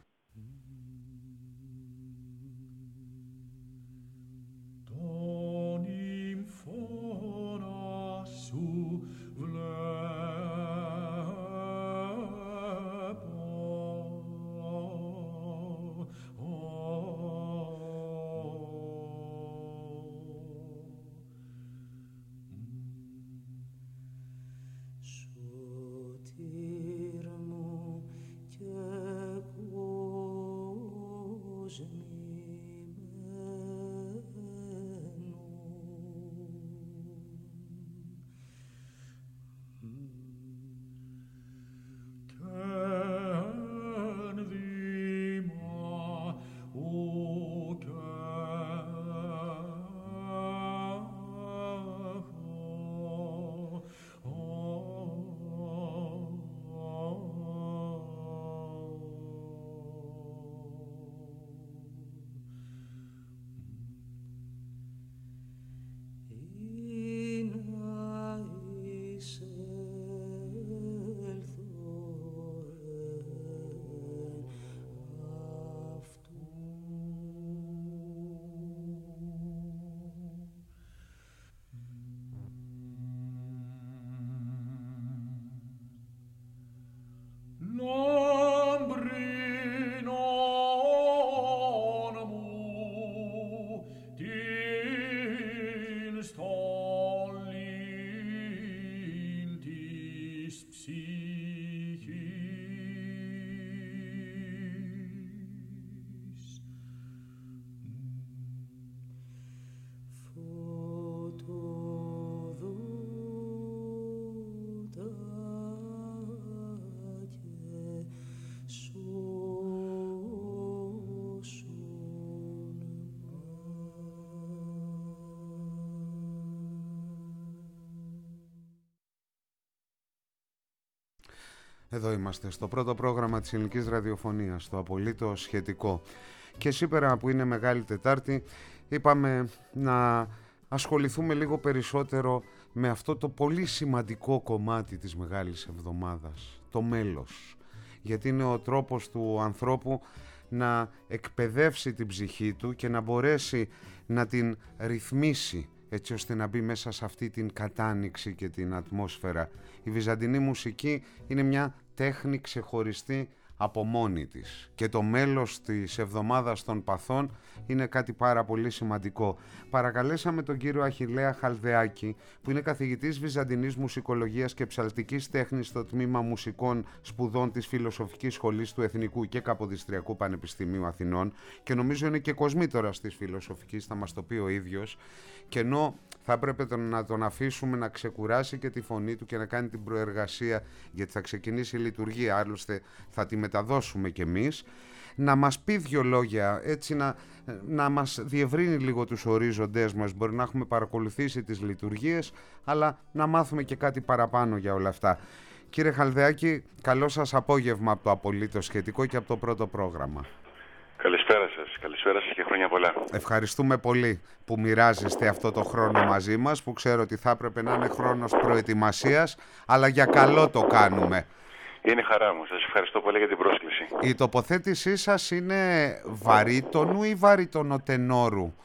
Εδώ είμαστε στο πρώτο πρόγραμμα της ελληνικής ραδιοφωνίας, το απολύτως σχετικό. Και σήμερα που είναι Μεγάλη Τετάρτη, είπαμε να ασχοληθούμε λίγο περισσότερο με αυτό το πολύ σημαντικό κομμάτι της Μεγάλης Εβδομάδας, το μέλος. Γιατί είναι ο τρόπος του ανθρώπου να εκπαιδεύσει την ψυχή του και να μπορέσει να την ρυθμίσει, έτσι ώστε να μπει μέσα σε αυτή την κατάνοιξη και την ατμόσφαιρα. Η βυζαντινή μουσική είναι μια τέχνη ξεχωριστή από μόνη της και το μέλος της εβδομάδας των παθών είναι κάτι πάρα πολύ σημαντικό. Παρακαλέσαμε τον κύριο Αχιλλέα Χαλδεάκη, που είναι καθηγητής βυζαντινής μουσικολογίας και ψαλτικής τέχνης στο τμήμα μουσικών σπουδών της Φιλοσοφικής Σχολής του Εθνικού και Καποδιστριακού Πανεπιστημίου Αθηνών, και νομίζω είναι και κοσμήτορας της Φιλοσοφικής, θα μας το πει ο ίδιος, και ενώ θα έπρεπε να τον αφήσουμε να ξεκουράσει και τη φωνή του και να κάνει την προεργασία, γιατί θα ξεκινήσει η λειτουργία, άλλωστε θα τη μεταδώσουμε κι εμείς, να μας πει δύο λόγια, έτσι να, να μας διευρύνει λίγο τους ορίζοντές μας. Μπορεί να έχουμε παρακολουθήσει τις λειτουργίες, αλλά να μάθουμε και κάτι παραπάνω για όλα αυτά. Κύριε Χαλδεάκη, καλό σας απόγευμα από το Απολύτως Σχετικό και από το πρώτο πρόγραμμα. Καλησπέρα σας, καλησπέρα σας και χρόνια πολλά. Ευχαριστούμε πολύ που μοιράζεστε αυτό το χρόνο μαζί μας, που ξέρω ότι θα έπρεπε να είναι χρόνος προετοιμασίας, αλλά για καλό το κάνουμε. Είναι χαρά μου, σας ευχαριστώ πολύ για την πρόσκληση. Η τοποθέτησή σας είναι βαρύτονου ή βαρύτονο-τενόρου?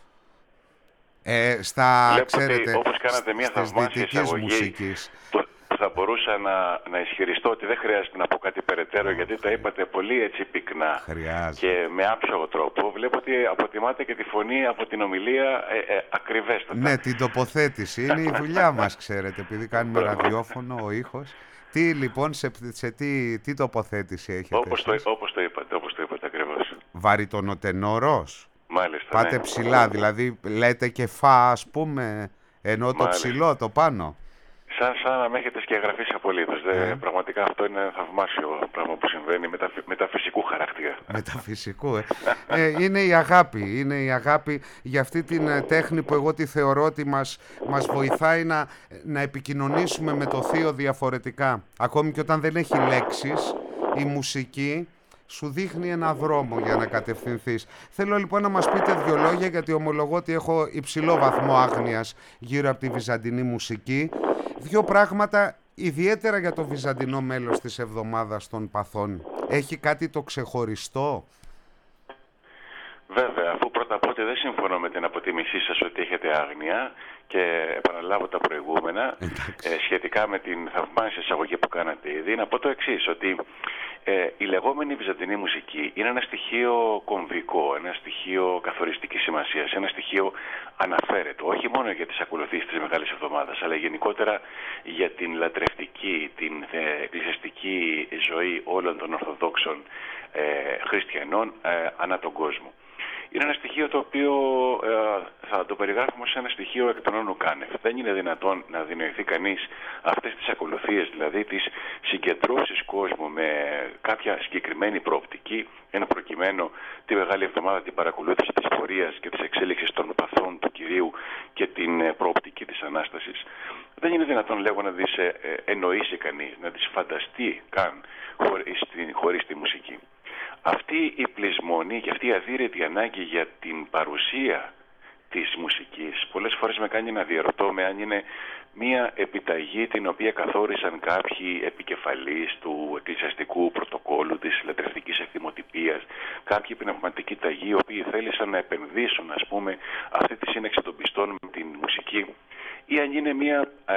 Ε, στα, Βλέπω ξέρετε, ότι όπως κάνατε μια θαυμάσια εισαγωγή, μουσικής. θα μπορούσα να, να ισχυριστώ ότι δεν χρειάζεται να πω κάτι περαιτέρω, γιατί τα είπατε πολύ έτσι πυκνά και με άψογο τρόπο. Βλέπω ότι αποτιμάτε και τη φωνή από την ομιλία ε, ε, ακριβέστατα. Ναι, την τοποθέτηση. Είναι η δουλειά μας, ξέρετε, επειδή κάνουμε ραδιόφωνο, ο ήχος. Τι λοιπόν, σε, σε τι, τι τοποθέτηση έχετε? Όπως το, όπως το είπατε, όπως το είπατε ακριβώς. Βαρυτονοτενόρος. Μάλιστα, Πάτε ναι. ψηλά, δηλαδή λέτε και φα, ας πούμε, ενώ το Μάλιστα. ψηλό, το πάνω. Σαν, σαν να με έχετε σκιαγραφίσει απολύτως. Ε. Πραγματικά αυτό είναι ένα θαυμάσιο πράγμα που συμβαίνει, μετα, μεταφυσικού χαρακτήρα. Μεταφυσικού, ε. ε. Είναι η αγάπη, είναι η αγάπη για αυτή την ε, τέχνη που εγώ τη θεωρώ ότι μας, μας βοηθάει να, να επικοινωνήσουμε με το θείο διαφορετικά. Ακόμη και όταν δεν έχει λέξεις, η μουσική σου δείχνει ένα δρόμο για να κατευθυνθείς. Θέλω λοιπόν να μας πείτε δύο λόγια, γιατί ομολογώ ότι έχω υψηλό βαθμό άγνοιας γύρω από τη βυζαντινή μουσική. Δύο πράγματα ιδιαίτερα για το βυζαντινό μέλος της εβδομάδας των παθών. Έχει κάτι το ξεχωριστό? Βέβαια, αφού πρώτα απ' ό,τι δεν συμφωνώ με την αποτίμησή σας ότι έχετε άγνοια και επαναλάβω τα προηγούμενα ε, σχετικά με την θαυμάσια εισαγωγή που κάνατε ήδη, να πω το εξής, ότι ε, η λεγόμενη βυζαντινή μουσική είναι ένα στοιχείο κομβικό, ένα στοιχείο καθοριστικής σημασίας, ένα στοιχείο αναφέρετο, όχι μόνο για τις ακολουθήσεις της Μεγάλης Εβδομάδας, αλλά γενικότερα για την λατρευτική, την ε, εκκλησιαστική ζωή όλων των Ορθοδόξων ε, χριστιανών ε, ανά τον κόσμο. Είναι ένα στοιχείο το οποίο ε, θα το περιγράφουμε σε ένα στοιχείο εκ των όνου κάνευ. Δεν είναι δυνατόν να δινοηθεί κανείς αυτές τις ακολουθίες, δηλαδή τις συγκεντρώσεις κόσμου με κάποια συγκεκριμένη προοπτική, εν προκειμένου τη Μεγάλη Εβδομάδα, την παρακολούθηση της πορείας και της εξέλιξης των παθών του Κυρίου και την προοπτική της Ανάστασης. Δεν είναι δυνατόν, λέγω, να τις ε, εννοήσει κανείς, να τις φανταστεί καν χωρίς, χωρίς τη μουσική. Αυτή η πλεισμονή και αυτή η αδύραιτη ανάγκη για την παρουσία της μουσικής πολλές φορές με κάνει να διαρωτώ με αν είναι μία επιταγή την οποία καθόρισαν κάποιοι επικεφαλείς του εκκλησιαστικού πρωτοκόλλου, της λατρευτικής ευθυμοτυπίας, κάποιοι πνευματικοί ταγοί οι οποίοι θέλησαν να επενδύσουν, ας πούμε, αυτή τη σύνεξη των πιστών με την μουσική, ή αν είναι μία α,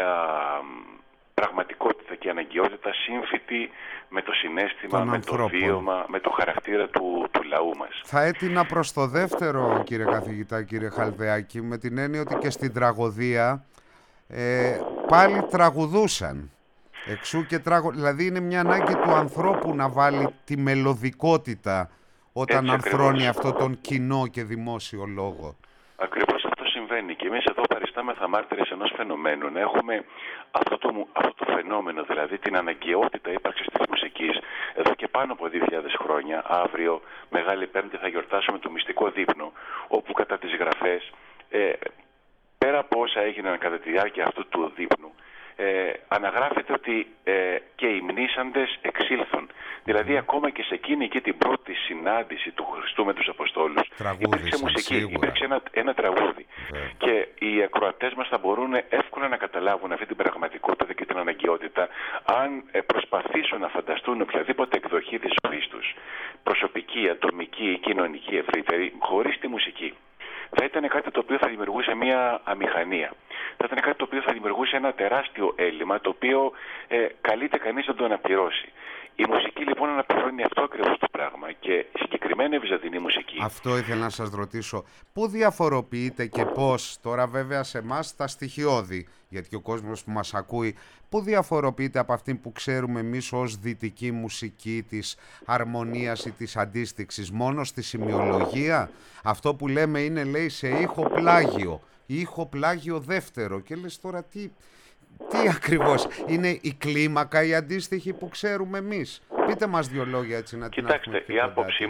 πραγματικότητα και αναγκαιότητα σύμφυτη με το συναίσθημα, των με ανθρώπων, το βίωμα, με το χαρακτήρα του, του λαού μας. Θα έτεινα προς το δεύτερο, κύριε καθηγητά, κύριε Χαλδεάκη, με την έννοια ότι και στην τραγωδία ε, πάλι τραγουδούσαν. Εξού και τραγω... Δηλαδή είναι μια ανάγκη του ανθρώπου να βάλει τη μελωδικότητα όταν Έτσι, αρθρώνει ακριβώς. αυτό τον κοινό και δημόσιο λόγο. Ακριβώς αυτό συμβαίνει και εμείς εδώ παριστάμεθα μάρτυρες ενός φαινομένου, να έχουμε αυτό το, αυτό το φαινόμενο, δηλαδή την αναγκαιότητα ύπαρξης της μουσικής εδώ και πάνω από δύο χιλιάδες χρόνια. Αύριο, Μεγάλη Πέμπτη, θα γιορτάσουμε το μυστικό δείπνο, όπου κατά τις γραφές, ε, πέρα από όσα έγιναν κατά τη διάρκεια αυτού του δείπνου, Ε, αναγράφεται ότι ε, και οι μνήσαντες εξήλθον. Δηλαδή ακόμα και σε εκείνη και την πρώτη συνάντηση του Χριστού με τους Αποστόλους υπήρξε μουσική, σίγουρα. υπήρξε ένα, ένα τραγούδι. Yeah. Και οι ακροατές μας θα μπορούν εύκολα να καταλάβουν αυτή την πραγματικότητα και την αναγκαιότητα αν ε, προσπαθήσουν να φανταστούν οποιαδήποτε εκδοχή της ζωής τους, προσωπική, ατομική, κοινωνική, ευρύτερη, χωρίς τη μουσική. Θα ήταν κάτι το οποίο θα δημιουργούσε μια αμηχανία. Θα ήταν κάτι το οποίο θα δημιουργούσε ένα τεράστιο έλλειμμα, το οποίο ε, καλείται κανείς να το αναπληρώσει. Η μουσική λοιπόν αναπληρώνει αυτό ακριβώς το πράγμα και η συγκεκριμένη βυζαντινή μουσική. Αυτό ήθελα να σας ρωτήσω. Πού διαφοροποιείται και πώς, τώρα βέβαια σε εμάς τα στοιχειώδη, γιατί ο κόσμος που μας ακούει, πού διαφοροποιείται από αυτή που ξέρουμε εμείς ως δυτική μουσική της αρμονίας ή της αντίστοιξης, μόνο στη σημειολογία? Αυτό που λέμε είναι, λέει, σε ήχο πλάγιο, ήχο πλάγιο δεύτερο, και λες τώρα τι... Τι ακριβώς, είναι η κλίμακα η αντίστοιχη που ξέρουμε εμείς? Πείτε μας δύο λόγια έτσι να την Κοιτάξτε, η άποψή μου, και όπως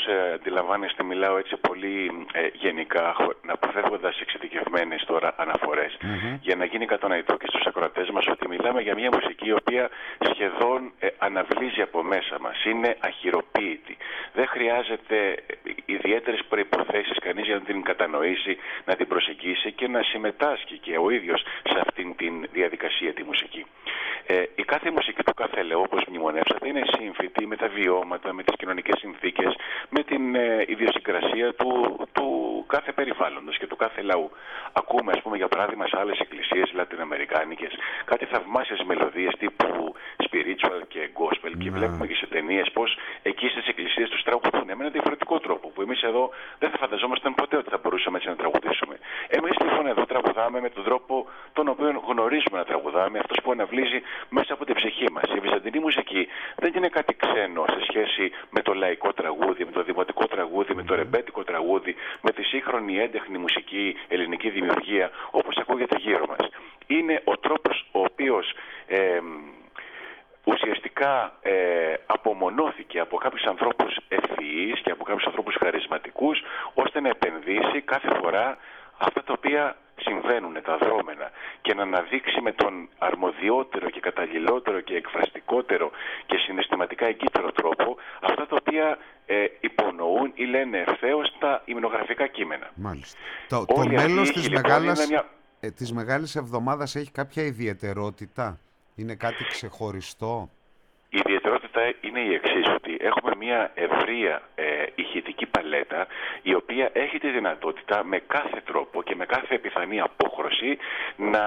ε, αντιλαμβάνεστε, μιλάω έτσι πολύ ε, γενικά, αποφεύγοντας εξειδικευμένες τώρα αναφορές, mm-hmm. για να γίνει κατανοητό και στους ακροατές μας ότι μιλάμε για μια μουσική η οποία σχεδόν ε, αναβλύζει από μέσα μας, είναι αχυροποίητη. Δεν χρειάζεται ιδιαίτερες προϋποθέσεις κανείς για να την κατανοήσει, να την προσεγγίσει και να συμμετάσχει και ο ίδιος σε αυτήν την διαδικασία τη μουσική. Ε, η κάθε μουσική του κάθε λαού, όπως μνημονεύσατε, είναι σύμφυτη με τα βιώματα, με τις κοινωνικές συνθήκες, με την ε, ιδιοσυγκρασία του, του κάθε περιβάλλοντος και του κάθε λαού. Ακούμε, ας πούμε, για παράδειγμα, σε άλλες εκκλησίες λατινοαμερικάνικες κάτι θαυμάσιες μελωδίες τύπου spiritual και gospel, και βλέπουμε και σε ταινίες πως εκεί στις εκκλησίες τους τραγουδούν με έναν διαφορετικό τρόπο, που εμείς εδώ δεν θα φανταζόμασταν ποτέ ότι θα μπορούσαμε έτσι να τραγουδήσουμε. Εμείς λοιπόν εδώ τραγουδάμε με τον τρόπο τον οποίο γνωρίζουμε να τραγουδάμε, αυτός που αναβλύζει μέσα από την ψυχή μας. Η βυζαντινή μουσική δεν είναι κάτι ξένο σε σχέση με το λαϊκό τραγούδι, με το δημοτικό τραγούδι, με το ρεμπέτικο τραγούδι, με τη σύγχρονη έντεχνη μουσική ελληνική δημιουργία, όπως ακούγεται γύρω μας. Είναι ο τρόπος ο οποίος ε, ουσιαστικά ε, απομονώθηκε από κάποιους ανθρώπους ευφυείς και από κάποιους ανθρώπους χαρισματικούς, ώστε να επενδύσει κάθε φορά αυτά τα οποία συμβαίνουν, τα δρόμενα, και να αναδείξει με τον αρμοδιότερο και καταλληλότερο και εκφραστικότερο και συναισθηματικά εγκύτερο τρόπο αυτά τα οποία ε, υπονοούν ή λένε ευθέως τα υμνογραφικά κείμενα. Μάλιστα. Το, το μέλος της, λοιπόν, μεγάλας, μια... ε, της Μεγάλης Εβδομάδας έχει κάποια ιδιαιτερότητα? Είναι κάτι ξεχωριστό? Η ιδιαιτερότητα είναι η εξής, ότι έχουμε μια ευρεία ε, ηχητική παλέτα, η οποία έχει τη δυνατότητα με κάθε τρόπο και με κάθε επιθανή απόχρωση να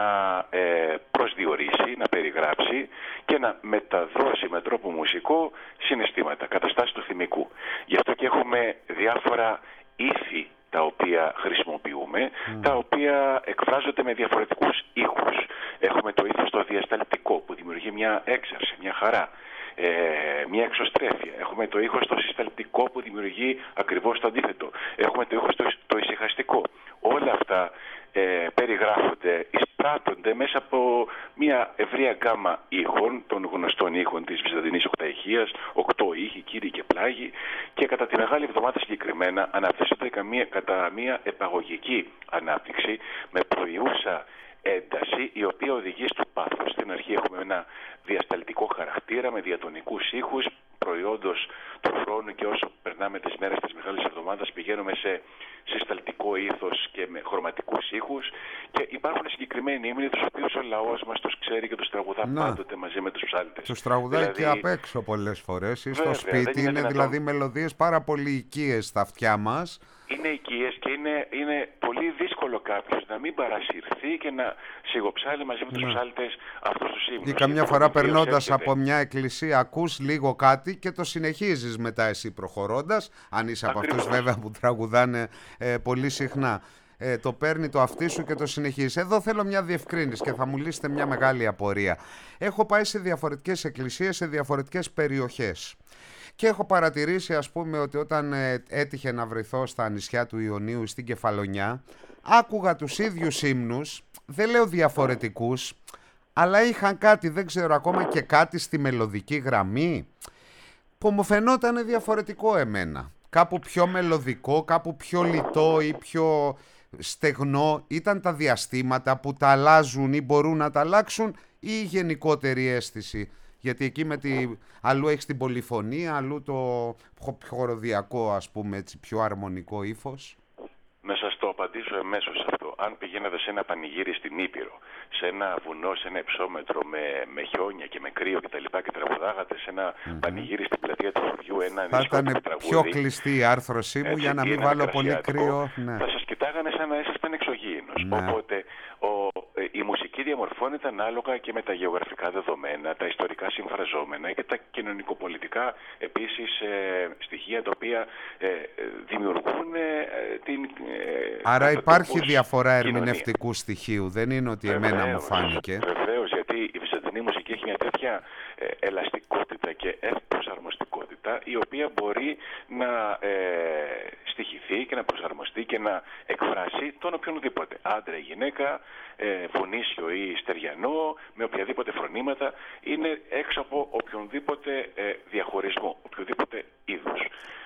ε, προσδιορίσει, να περιγράψει και να μεταδώσει με τρόπο μουσικό συναισθήματα, καταστάσεις του θυμικού. Γι' αυτό και έχουμε διάφορα ήθη τα οποία χρησιμοποιούμε, mm. τα οποία εκφράζονται με διαφορετικούς ήχους. Έχουμε το ήθος το διασταλτικό που δημιουργεί μια έξαρση, μια χαρά, ε, μια εξωστρέφεια. Έχουμε το ήχος το συσταλτικό που δημιουργεί ακριβώς το αντίθετο. Έχουμε το ήχος το, το ησυχαστικό. Όλα αυτά ε, περιγράφονται, εισπράττονται μέσα από μια ευρεία γκάμα ήχων, των γνωστών ήχων της Βυζαντινής Οκταηχίας, οκτώ ήχοι, κύριοι και πλάγοι, και κατά τη Μεγάλη Εβδομάδα συγκεκριμένα αναπτύσσονται κατά μια επαγωγική ανάπτυξη με προϊούσα ένταση, η οποία οδηγεί στο πάθος. Στην αρχή έχουμε ένα διασταλτικό χαρακτήρα με διατονικούς ήχους, προϊόντος του χρόνου, και όσο περνάμε τις μέρες της Μεγάλης Εβδομάδας πηγαίνουμε σε συσταλτικό ήθος και με χρωματικούς ήχους, και υπάρχουν συγκεκριμένοι ύμνοι τους οποίους ο λαός μας τους ξέρει και τους τραγουδά να. πάντοτε μαζί με τους ψάλτες. Τους τραγουδάει δηλαδή... και απ' έξω πολλές φορές ή στο σπίτι. Είναι, είναι δηλαδή μελωδίες πάρα πολύ οικίες στα αυτιά μας. Είναι οικίες και είναι, είναι πολύ δύσκολο κάποιος να μην παρασυρθεί και να σιγοψάλει μαζί με τους ψάλτες αυτούς τους ύμνους. Ή καμιά φορά περνώντας από μια εκκλησία ακούς λίγο κάτι και το συνεχίζεις μετά εσύ προχωρώντας, αν είσαι από αυτούς βέβαια που τραγουδάνε ε, πολύ συχνά. Ε, το παίρνει το αυτί σου και το συνεχίζει. Εδώ θέλω μια διευκρίνηση και θα μου λύσετε μια μεγάλη απορία. Έχω πάει σε διαφορετικές εκκλησίες, σε διαφορετικές περιοχές. Και έχω παρατηρήσει, ας πούμε, ότι όταν ε, έτυχε να βρεθώ στα νησιά του Ιωνίου στην Κεφαλονιά, άκουγα τους ίδιους ύμνους, δεν λέω διαφορετικούς, αλλά είχαν κάτι, δεν ξέρω, ακόμα και κάτι στη μελωδική γραμμή που μου φαινόταν διαφορετικό εμένα. Κάπου πιο μελωδικό, κάπου πιο λιτό ή πιο στεγνό. Ήταν τα διαστήματα που τα αλλάζουν ή μπορούν να τα αλλάξουν, ή η γενικότερη αίσθηση? Γιατί εκεί με τη... αλλού έχεις την πολυφωνία, αλλού το χοροδιακό, ας πούμε, έτσι, πιο αρμονικό ύφος. Να σας το απαντήσω εμέσως αυτό. Αν πηγαίνατε σε ένα πανηγύρι στην Ήπειρο, σε ένα βουνό, σε ένα υψόμετρο με, με χιόνια και με κρύο κτλ. Και, και τραγουδάγατε σε ένα mm-hmm. πανηγύρι στην πλατεία του Χωριού, ένα νησικό τραγούδι. Θα ήταν πιο κλειστή η άρθρωσή μου, έτσι, για να μην βάλω πολύ κρύο. Ναι. Θα σας κοιτάγανε σαν να ήσασταν εξωγήινος. Ναι. Οπότε ο, ε, η μουσική διαμορφώνεται ανάλογα και με τα γεωγραφικά δεδομένα, τα ιστορικά συμφραζόμενα και τα κοινωνικοπολιτικά επίσης ε, στοιχεία τα οποία ε, δημιουργούν ε, την... Ε, Άρα υπάρχει διαφορά ερμηνευτικού στοιχείου, δεν είναι ότι βεβαίως, εμένα μου φάνηκε. Βεβαίως, γιατί η βυζαντινή μουσική έχει μια τέτοια ε, ελαστικότητα και ευπροσαρμοστικότητα, η οποία μπορεί να ε, στοιχηθεί και να προσαρμοστεί και να εκφράσει τον οποιονδήποτε. Άντρα ή γυναίκα, ε, φωνήσιο ή στεριανό, με οποιαδήποτε φρονήματα, είναι έξω από οποιονδήποτε ε, διαχωρισμό, οποιοδήποτε είδους.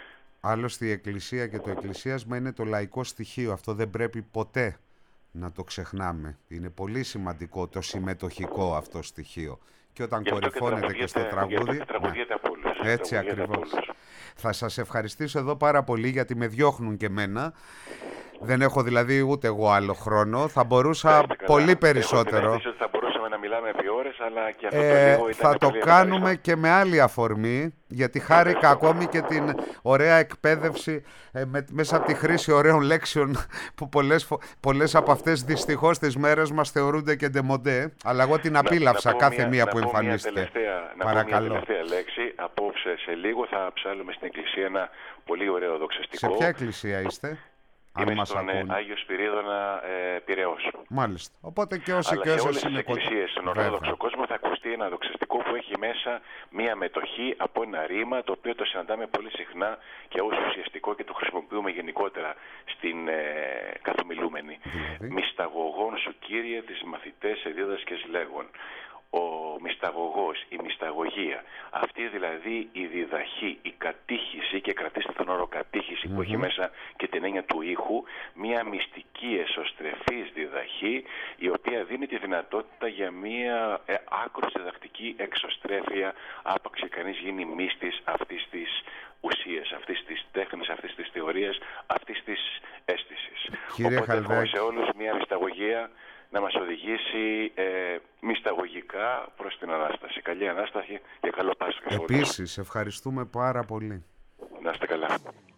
Άλλωστε η Εκκλησία και το εκκλησίασμα είναι το λαϊκό στοιχείο. Αυτό δεν πρέπει ποτέ να το ξεχνάμε. Είναι πολύ σημαντικό το συμμετοχικό αυτό στοιχείο. Και όταν κορυφώνεται και, και στο τραγούδι, ναι, έτσι ακριβώς. Θα σας ευχαριστήσω εδώ πάρα πολύ, γιατί με διώχνουν και μένα. Δεν έχω δηλαδή ούτε εγώ άλλο χρόνο. Θα μπορούσα πολύ περισσότερο. Έχω ότι θα μπορούσαμε να μιλάμε επί ώρες, αλλά και αυτό ε, το λίγο ήταν θα το κάνουμε ευχαριστώ. Και με άλλη αφορμή, γιατί χάρηκα ακόμη και την ωραία εκπαίδευση ε, με, μέσα από τη χρήση ωραίων λέξεων που πολλές, πολλές από αυτές δυστυχώς τις μέρες μας θεωρούνται και ντεμοντέ, αλλά εγώ την απίλαυσα να, κάθε να μία που εμφανίστηκε. Να πω μια τελευταία λέξη. Απόψε σε λίγο θα ψάλουμε στην εκκλησία ένα πολύ ωραίο δοξαστικό. Σε ποια εκκλησία είστε? Είμαι στον ε, Άγιο Σπυρίδωνα ε, Πειραιώς. Μάλιστα. Οπότε και όσοι Αλλά και σε όσες όλες είναι τις εκκλησίες, στον Ορθόδοξο κόσμο θα ακουστεί ένα δοξαστικό που έχει μέσα μία μετοχή από ένα ρήμα, το οποίο το συναντάμε πολύ συχνά και ως ουσιαστικό και το χρησιμοποιούμε γενικότερα στην ε, καθομιλούμενη. Δηλαδή. Μυσταγωγών σου Κύριε τις μαθητές εδίδασκες λέγον. Ο μυσταγωγός, η μυσταγωγία, αυτή δηλαδή η διδαχή, η κατήχηση, και κρατήστε τον όρο κατήχηση mm-hmm. που έχει μέσα και την έννοια του ήχου, μια μυστική εσωστρεφής διδαχή, η οποία δίνει τη δυνατότητα για μια ε, άκρως διδακτική εξωστρέφεια, άπαξ και κανείς γίνει μύστης αυτής της ουσίας, αυτής της τέχνης, αυτής της θεωρίας, αυτής της αίσθησης. Κύριε Οπότε Χαλδέκη, έχουμε σε όλους μια μυσταγωγία να μας οδηγήσει ε, μυσταγωγικά προς την Ανάσταση. Καλή Ανάσταση και καλό Πάσχα. Επίσης, ευχαριστούμε πάρα πολύ. Να είστε καλά.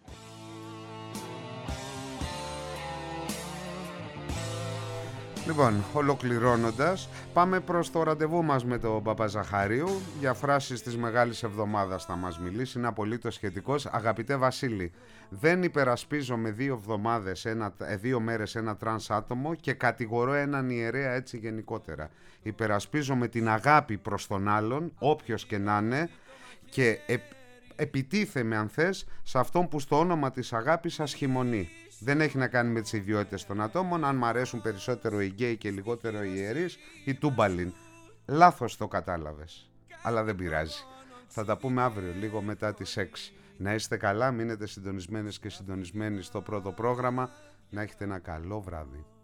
Λοιπόν, ολοκληρώνοντας, πάμε προς το ραντεβού μας με τον Παπαζαχαρίου. Για φράσεις της Μεγάλης Εβδομάδας θα μας μιλήσει, είναι απολύτως σχετικός. Αγαπητέ Βασίλη, δεν υπερασπίζομαι δύο εβδομάδες, ένα, δύο μέρες ένα τρανς άτομο και κατηγορώ έναν ιερέα έτσι γενικότερα. Υπερασπίζομαι την αγάπη προς τον άλλον, όποιος και να είναι, και επ, επιτίθεμαι αν θες σε αυτόν που στο όνομα της αγάπης ασχημονεί. Δεν έχει να κάνει με τις ιδιότητες των ατόμων, αν μ' αρέσουν περισσότερο οι γκέι και λιγότερο οι ιερείς ή τούμπαλιν. Λάθος το κατάλαβες, αλλά δεν πειράζει. Θα τα πούμε αύριο λίγο μετά τις έξι. Να είστε καλά, μείνετε συντονισμένες και συντονισμένοι στο πρώτο πρόγραμμα. Να έχετε ένα καλό βράδυ.